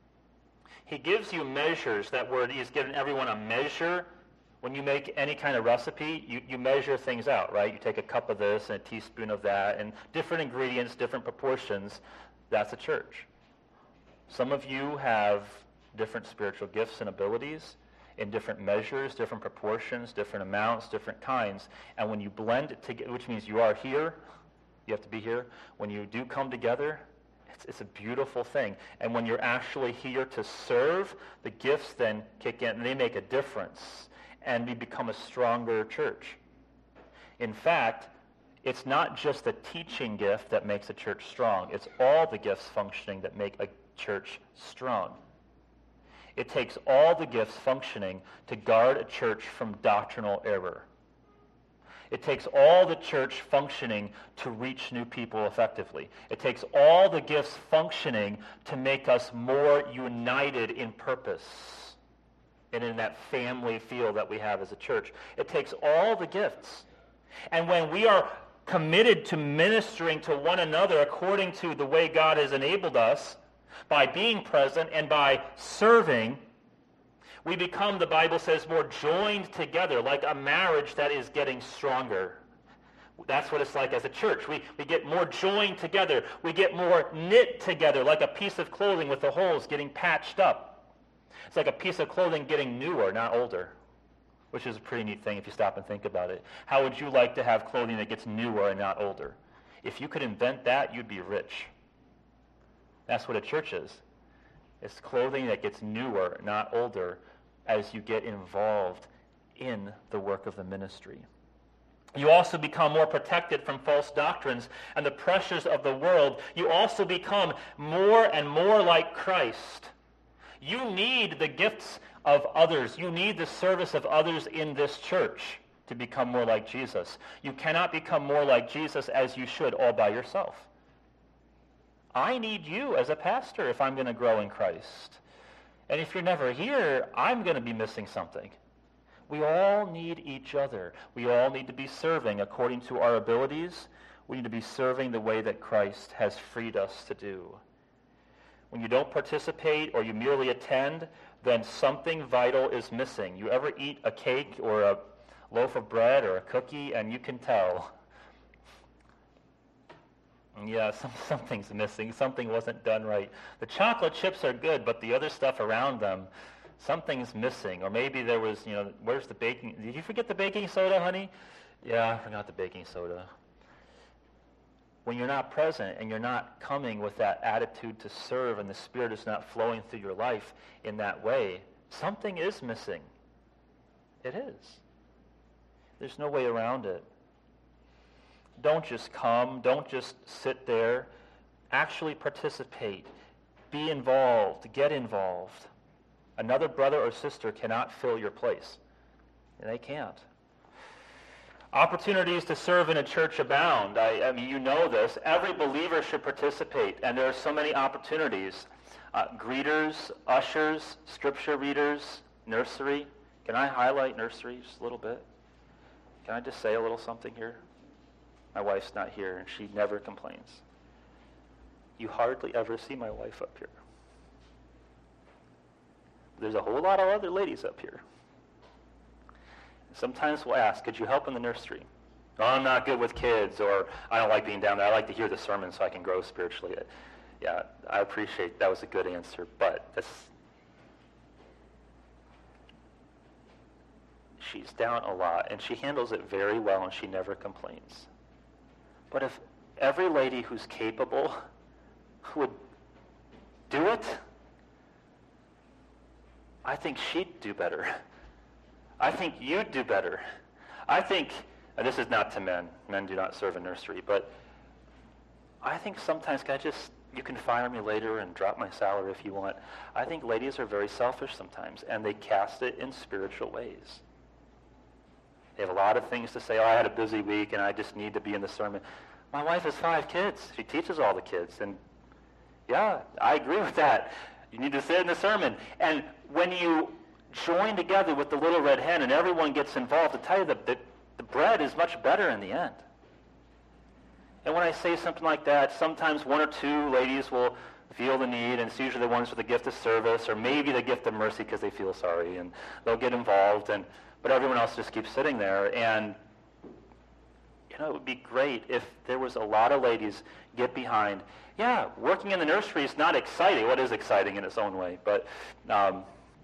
Speaker 2: He gives you measures. That word, he's given everyone a measure. When you make any kind of recipe, you, you measure things out, right? You take a cup of this and a teaspoon of that, and different ingredients, different proportions. That's a church. Some of you have different spiritual gifts and abilities, in different measures, different proportions, different amounts, different kinds. And when you blend it together, which means you are here, you have to be here. When you do come together, it's, it's a beautiful thing. And when you're actually here to serve, the gifts then kick in, and they make a difference. And we become a stronger church. In fact, it's not just the teaching gift that makes a church strong. It's all the gifts functioning that make a church strong. It takes all the gifts functioning to guard a church from doctrinal error. It takes all the church functioning to reach new people effectively. It takes all the gifts functioning to make us more united in purpose and in that family feel that we have as a church. It takes all the gifts. And when we are committed to ministering to one another according to the way God has enabled us, by being present and by serving, we become, the Bible says, more joined together, like a marriage that is getting stronger. That's what it's like as a church. We, we get more joined together. We get more knit together, like a piece of clothing with the holes getting patched up. It's like a piece of clothing getting newer, not older, which is a pretty neat thing if you stop and think about it. How would you like to have clothing that gets newer and not older? If you could invent that, you'd be rich. That's what a church is. It's clothing that gets newer, not older, as you get involved in the work of the ministry. You also become more protected from false doctrines and the pressures of the world. You also become more and more like Christ. You need the gifts of others. You need the service of others in this church to become more like Jesus. You cannot become more like Jesus as you should all by yourself. I need you as a pastor if I'm going to grow in Christ. And if you're never here, I'm going to be missing something. We all need each other. We all need to be serving according to our abilities. We need to be serving the way that Christ has freed us to do. When you don't participate or you merely attend, then something vital is missing. You ever eat a cake or a loaf of bread or a cookie and you can tell, yeah, some, something's missing. Something wasn't done right. The chocolate chips are good, but the other stuff around them, something's missing. Or maybe there was, you know, where's the baking? Did you forget the baking soda, honey? Yeah, I forgot the baking soda. When you're not present and you're not coming with that attitude to serve and the Spirit is not flowing through your life in that way, something is missing. It is. There's no way around it. Don't just come. Don't just sit there. Actually participate. Be involved. Get involved. Another brother or sister cannot fill your place. They can't. Opportunities to serve in a church abound. I, I mean, you know this. Every believer should participate, and there are so many opportunities. Uh, greeters, ushers, scripture readers, nursery. Can I highlight nursery just a little bit? Can I just say a little something here? My wife's not here, and she never complains. You hardly ever see my wife up here. There's a whole lot of other ladies up here. Sometimes we'll ask, could you help in the nursery? Oh, I'm not good with kids, or I don't like being down there. I like to hear the sermon so I can grow spiritually. Yeah, I appreciate that was a good answer, but that's, she's down a lot, and she handles it very well, and she never complains. But if every lady who's capable would do it, I think she'd do better. I think you'd do better. I think, and this is not to men. Men do not serve in nursery, but I think sometimes, can I just, you can fire me later and drop my salary if you want. I think ladies are very selfish sometimes, and they cast it in spiritual ways. They have a lot of things to say. Oh, I had a busy week, and I just need to be in the sermon. My wife has five kids. She teaches all the kids, and yeah, I agree with that. You need to sit in the sermon. And when you join together with the little red hen and everyone gets involved, to tell you that the, the bread is much better in the end. And when I say something like that, sometimes one or two ladies will feel the need, and it's usually the ones with the gift of service or maybe the gift of mercy because they feel sorry, and they'll get involved, and but everyone else just keeps sitting there. And you know, it would be great if there was a lot of ladies get behind. Yeah, working in the nursery is not exciting. Well, it is exciting in its own way, but um,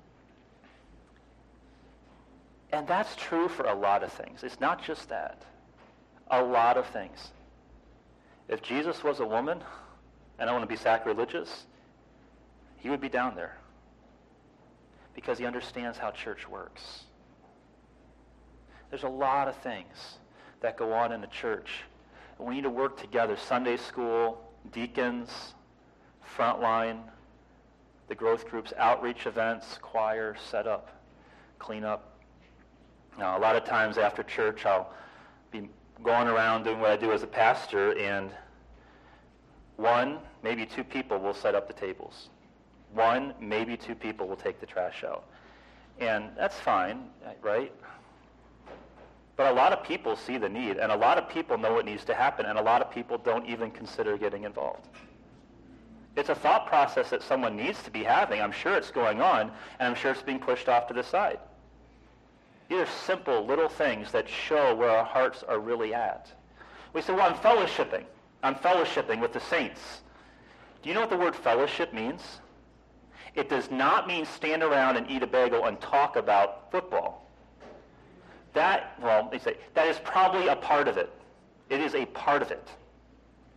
Speaker 2: and that's true for a lot of things. It's not just that. A lot of things. If Jesus was a woman, and I want to be sacrilegious, he would be down there because he understands how church works. There's a lot of things that go on in a church. And we need to work together. Sunday school, deacons, frontline, the growth groups, outreach events, choir, set up, clean up. Now, a lot of times after church, I'll be going around doing what I do as a pastor, and one, maybe two people will set up the tables. One, maybe two people will take the trash out. And that's fine, right? But a lot of people see the need, and a lot of people know what needs to happen, and a lot of people don't even consider getting involved. It's a thought process that someone needs to be having. I'm sure it's going on, and I'm sure it's being pushed off to the side. These are simple little things that show where our hearts are really at. We say, well, I'm fellowshipping. I'm fellowshipping with the saints. Do you know what the word fellowship means? It does not mean stand around and eat a bagel and talk about football. That, well, they say, that is probably a part of it. It is a part of it.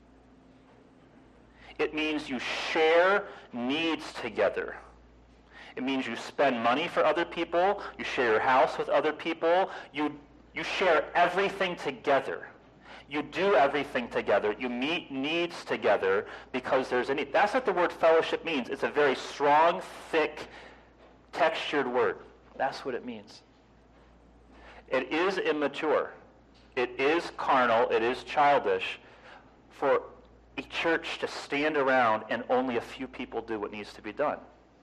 Speaker 2: It means you share needs together. It means you spend money for other people, you share your house with other people, you, you share everything together. You do everything together. You meet needs together because there's a need. That's what the word fellowship means. It's a very strong, thick, textured word. That's what it means. It is immature. It is carnal. It is childish for a church to stand around and only a few people do what needs to be done.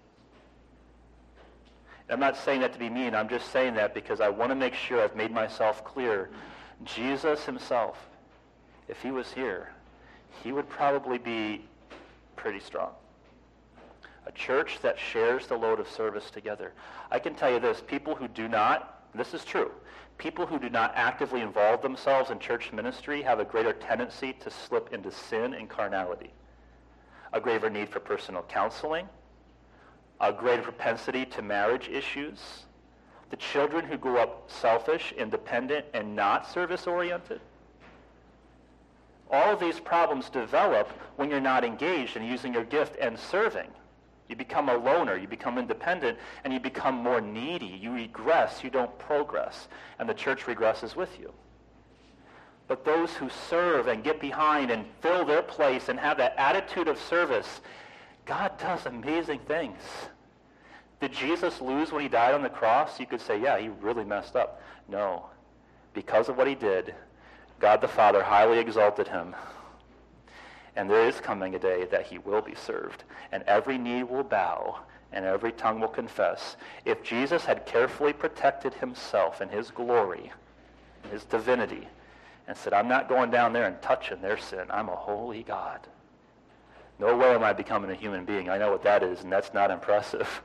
Speaker 2: I'm not saying that to be mean. I'm just saying that because I want to make sure I've made myself clear. Jesus himself, if he was here, he would probably be pretty strong. A church that shares the load of service together. I can tell you this, people who do not, this is true, people who do not actively involve themselves in church ministry have a greater tendency to slip into sin and carnality. A greater need for personal counseling, a greater propensity to marriage issues. The children who grow up selfish, independent, and not service-oriented. All of these problems develop when you're not engaged in using your gift and serving. You become a loner, you become independent, and you become more needy. You regress, you don't progress, and the church regresses with you. But those who serve and get behind and fill their place and have that attitude of service, God does amazing things. Did Jesus lose when he died on the cross? You could say, yeah, he really messed up. No. Because of what he did, God the Father highly exalted him. And there is coming a day that he will be served, and every knee will bow, and every tongue will confess. If Jesus had carefully protected himself in his glory, his divinity, and said, I'm not going down there and touching their sin. I'm a holy God. No way am I becoming a human being. I know what that is, and that's not impressive.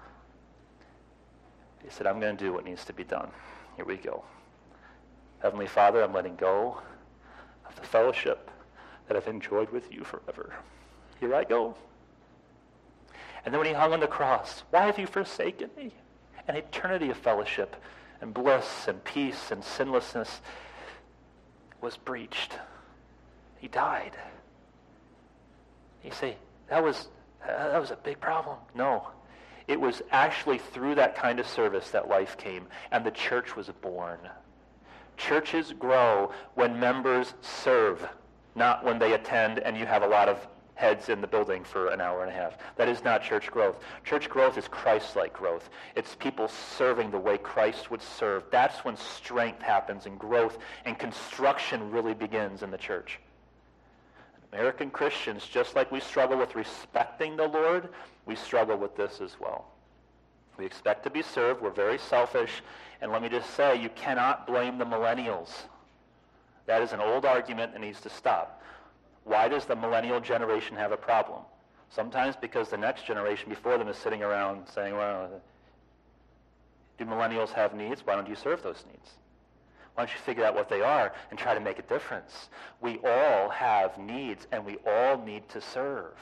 Speaker 2: He said, I'm going to do what needs to be done. Here we go. Heavenly Father, I'm letting go of the fellowship that I've enjoyed with you forever. Here I go. And then when he hung on the cross, why have you forsaken me? An eternity of fellowship and bliss and peace and sinlessness was breached. He died. You say, that was, that was a big problem. No. It was actually through that kind of service that life came, and the church was born. Churches grow when members serve, not when they attend and you have a lot of heads in the building for an hour and a half. That is not church growth. Church growth is Christ-like growth. It's people serving the way Christ would serve. That's when strength happens and growth and construction really begins in the church. American Christians, just like we struggle with respecting the Lord, we struggle with this as well. We expect to be served. We're very selfish. And let me just say, you cannot blame the millennials. That is an old argument that needs to stop. Why does the millennial generation have a problem? Sometimes because the next generation before them is sitting around saying, well, do millennials have needs? Why don't you serve those needs? Why don't you figure out what they are and try to make a difference? We all have needs, and we all need to serve.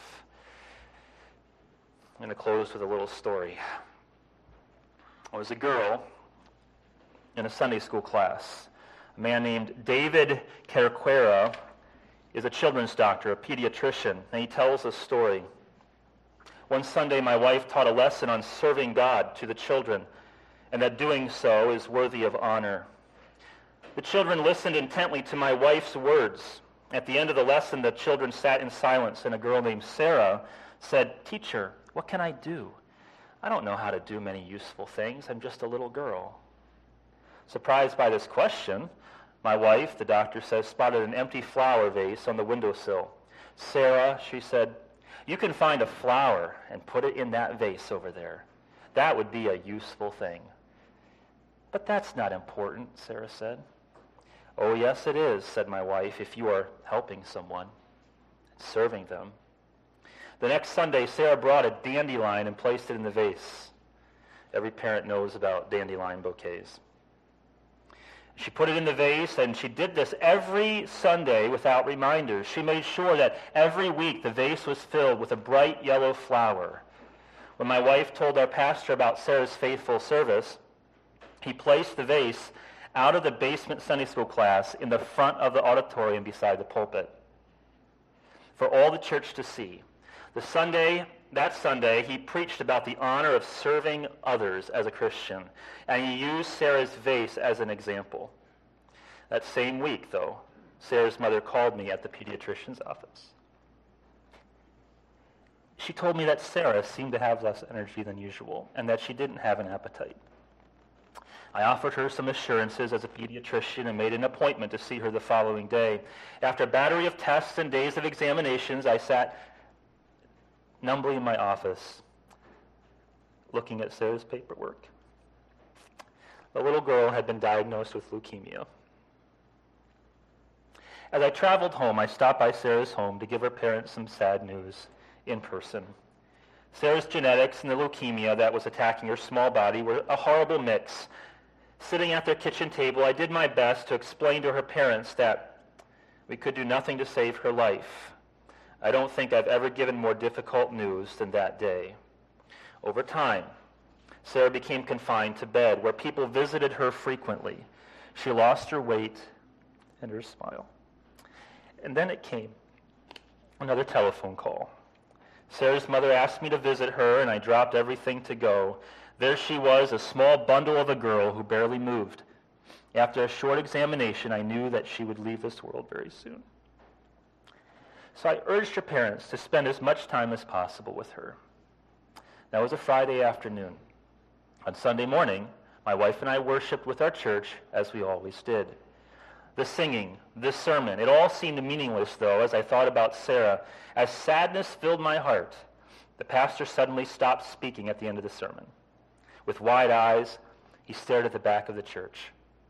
Speaker 2: I'm going to close with a little story. There was a girl in a Sunday school class. A man named David Carquera is a children's doctor, a pediatrician, and he tells a story. One Sunday, my wife taught a lesson on serving God to the children, and that doing so is worthy of honor. The children listened intently to my wife's words. At the end of the lesson, the children sat in silence, and a girl named Sarah said, "Teacher, what can I do? I don't know how to do many useful things. I'm just a little girl." Surprised by this question, my wife, the doctor says, spotted an empty flower vase on the windowsill. "Sarah," she said, "you can find a flower and put it in that vase over there. That would be a useful thing." "But that's not important," Sarah said. "Oh, yes, it is," said my wife, "if you are helping someone, serving them." The next Sunday, Sarah brought a dandelion and placed it in the vase. Every parent knows about dandelion bouquets. She put it in the vase, and she did this every Sunday without reminders. She made sure that every week the vase was filled with a bright yellow flower. When my wife told our pastor about Sarah's faithful service, he placed the vase out of the basement Sunday school class in the front of the auditorium beside the pulpit for all the church to see. The Sunday that Sunday, he preached about the honor of serving others as a Christian, and he used Sarah's vase as an example. That same week, though, Sarah's mother called me at the pediatrician's office. She told me that Sarah seemed to have less energy than usual, and that she didn't have an appetite. I offered her some assurances as a pediatrician and made an appointment to see her the following day. After a battery of tests and days of examinations, I sat numbly in my office, looking at Sarah's paperwork. The little girl had been diagnosed with leukemia. As I traveled home, I stopped by Sarah's home to give her parents some sad news in person. Sarah's genetics and the leukemia that was attacking her small body were a horrible mix. Sitting at their kitchen table, I did my best to explain to her parents that we could do nothing to save her life. I don't think I've ever given more difficult news than that day. Over time, Sarah became confined to bed, where people visited her frequently. She lost her weight and her smile. And then it came, another telephone call. Sarah's mother asked me to visit her, and I dropped everything to go. There she was, a small bundle of a girl who barely moved. After a short examination, I knew that she would leave this world very soon. So I urged her parents to spend as much time as possible with her. That was a Friday afternoon. On Sunday morning, my wife and I worshiped with our church, as we always did. The singing, the sermon, it all seemed meaningless, though, as I thought about Sarah. As sadness filled my heart, the pastor suddenly stopped speaking at the end of the sermon. With wide eyes, he stared at the back of the church.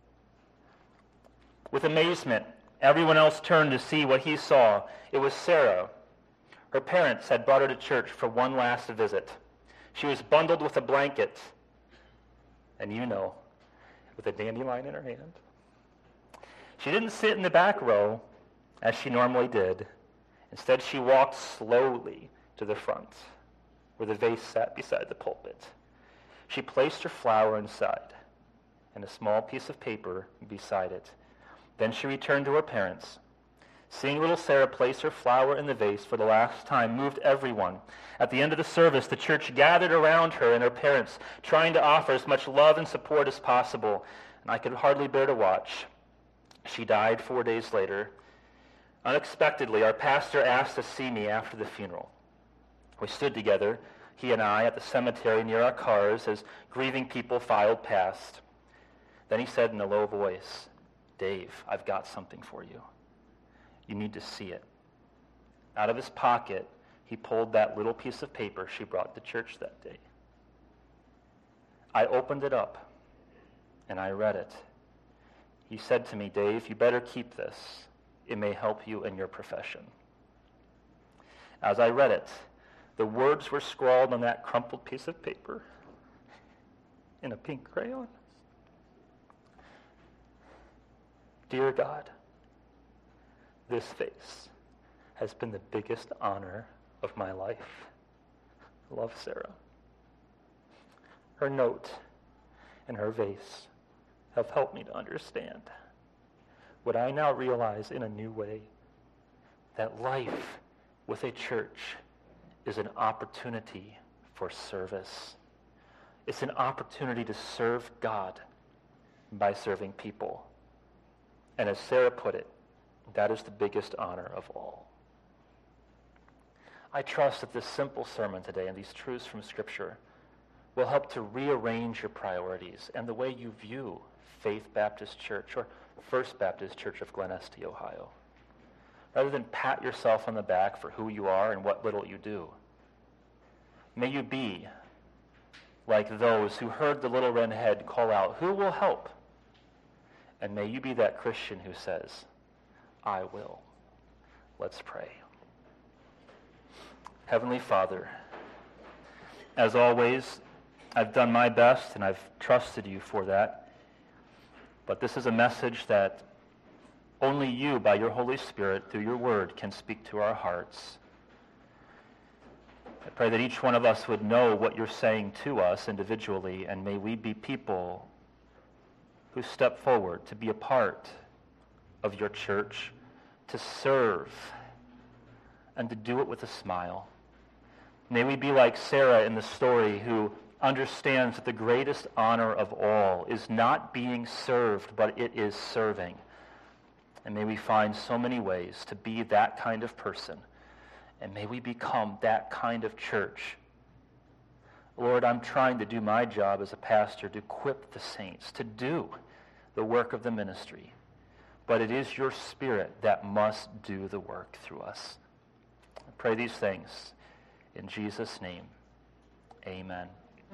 Speaker 2: With amazement, everyone else turned to see what he saw. It was Sarah. Her parents had brought her to church for one last visit. She was bundled with a blanket, and you know, with a dandelion in her hand. She didn't sit in the back row, as she normally did. Instead, she walked slowly to the front, where the vase sat beside the pulpit. She placed her flower inside, and a small piece of paper beside it. Then she returned to her parents. Seeing little Sarah place her flower in the vase for the last time moved everyone. At the end of the service, the church gathered around her and her parents, trying to offer as much love and support as possible, and I could hardly bear to watch. She died four days later. Unexpectedly, our pastor asked to see me after the funeral. We stood together, he and I, at the cemetery near our cars as grieving people filed past. Then he said in a low voice, "Dave, I've got something for you. You need to see it." Out of his pocket, he pulled that little piece of paper she brought to church that day. I opened it up, and I read it. He said to me, "Dave, you better keep this. It may help you in your profession." As I read it, the words were scrawled on that crumpled piece of paper in a pink crayon. "Dear God, this vase has been the biggest honor of my life. Love, Sarah." Her note and her vase have helped me to understand what I now realize in a new way, that life with a church is an opportunity for service. It's an opportunity to serve God by serving people. And as Sarah put it, that is the biggest honor of all. I trust that this simple sermon today and these truths from Scripture will help to rearrange your priorities and the way you view Faith Baptist Church or First Baptist Church of Glen Estee, Ohio. Rather than pat yourself on the back for who you are and what little you do, may you be like those who heard the little wren head call out, "Who will help?" And may you be that Christian who says, "I will." Let's pray. Heavenly Father, as always, I've done my best and I've trusted you for that. But this is a message that only you, by your Holy Spirit, through your word, can speak to our hearts. I pray that each one of us would know what you're saying to us individually, and may we be people who step forward to be a part of your church, to serve, and to do it with a smile. May we be like Sarah in the story, who understands that the greatest honor of all is not being served, but it is serving. And may we find so many ways to be that kind of person. And may we become that kind of church. Lord, I'm trying to do my job as a pastor to equip the saints to do the work of the ministry. But it is your Spirit that must do the work through us. I pray these things in Jesus' name. Amen.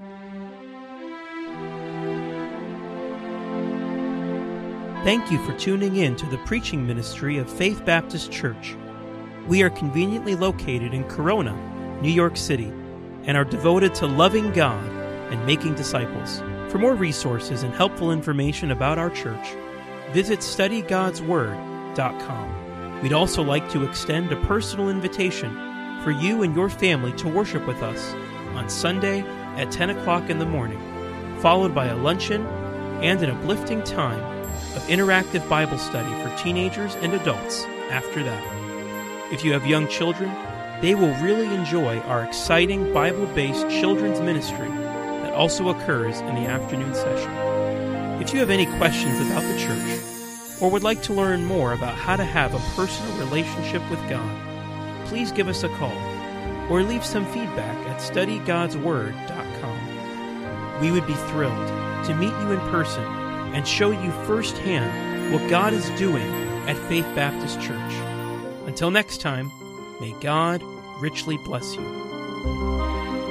Speaker 3: Thank you for tuning in to the preaching ministry of Faith Baptist Church. We are conveniently located in Corona, New York City, and are devoted to loving God and making disciples. For more resources and helpful information about our church, visit study gods word dot com. We'd also like to extend a personal invitation for you and your family to worship with us on Sunday at ten o'clock in the morning, followed by a luncheon and an uplifting time of interactive Bible study for teenagers and adults after that. If you have young children, they will really enjoy our exciting Bible-based children's ministry that also occurs in the afternoon session. If you have any questions about the church, or would like to learn more about how to have a personal relationship with God, please give us a call or leave some feedback at study gods word dot com. We would be thrilled to meet you in person and show you firsthand what God is doing at Faith Baptist Church. Until next time, may God richly bless you.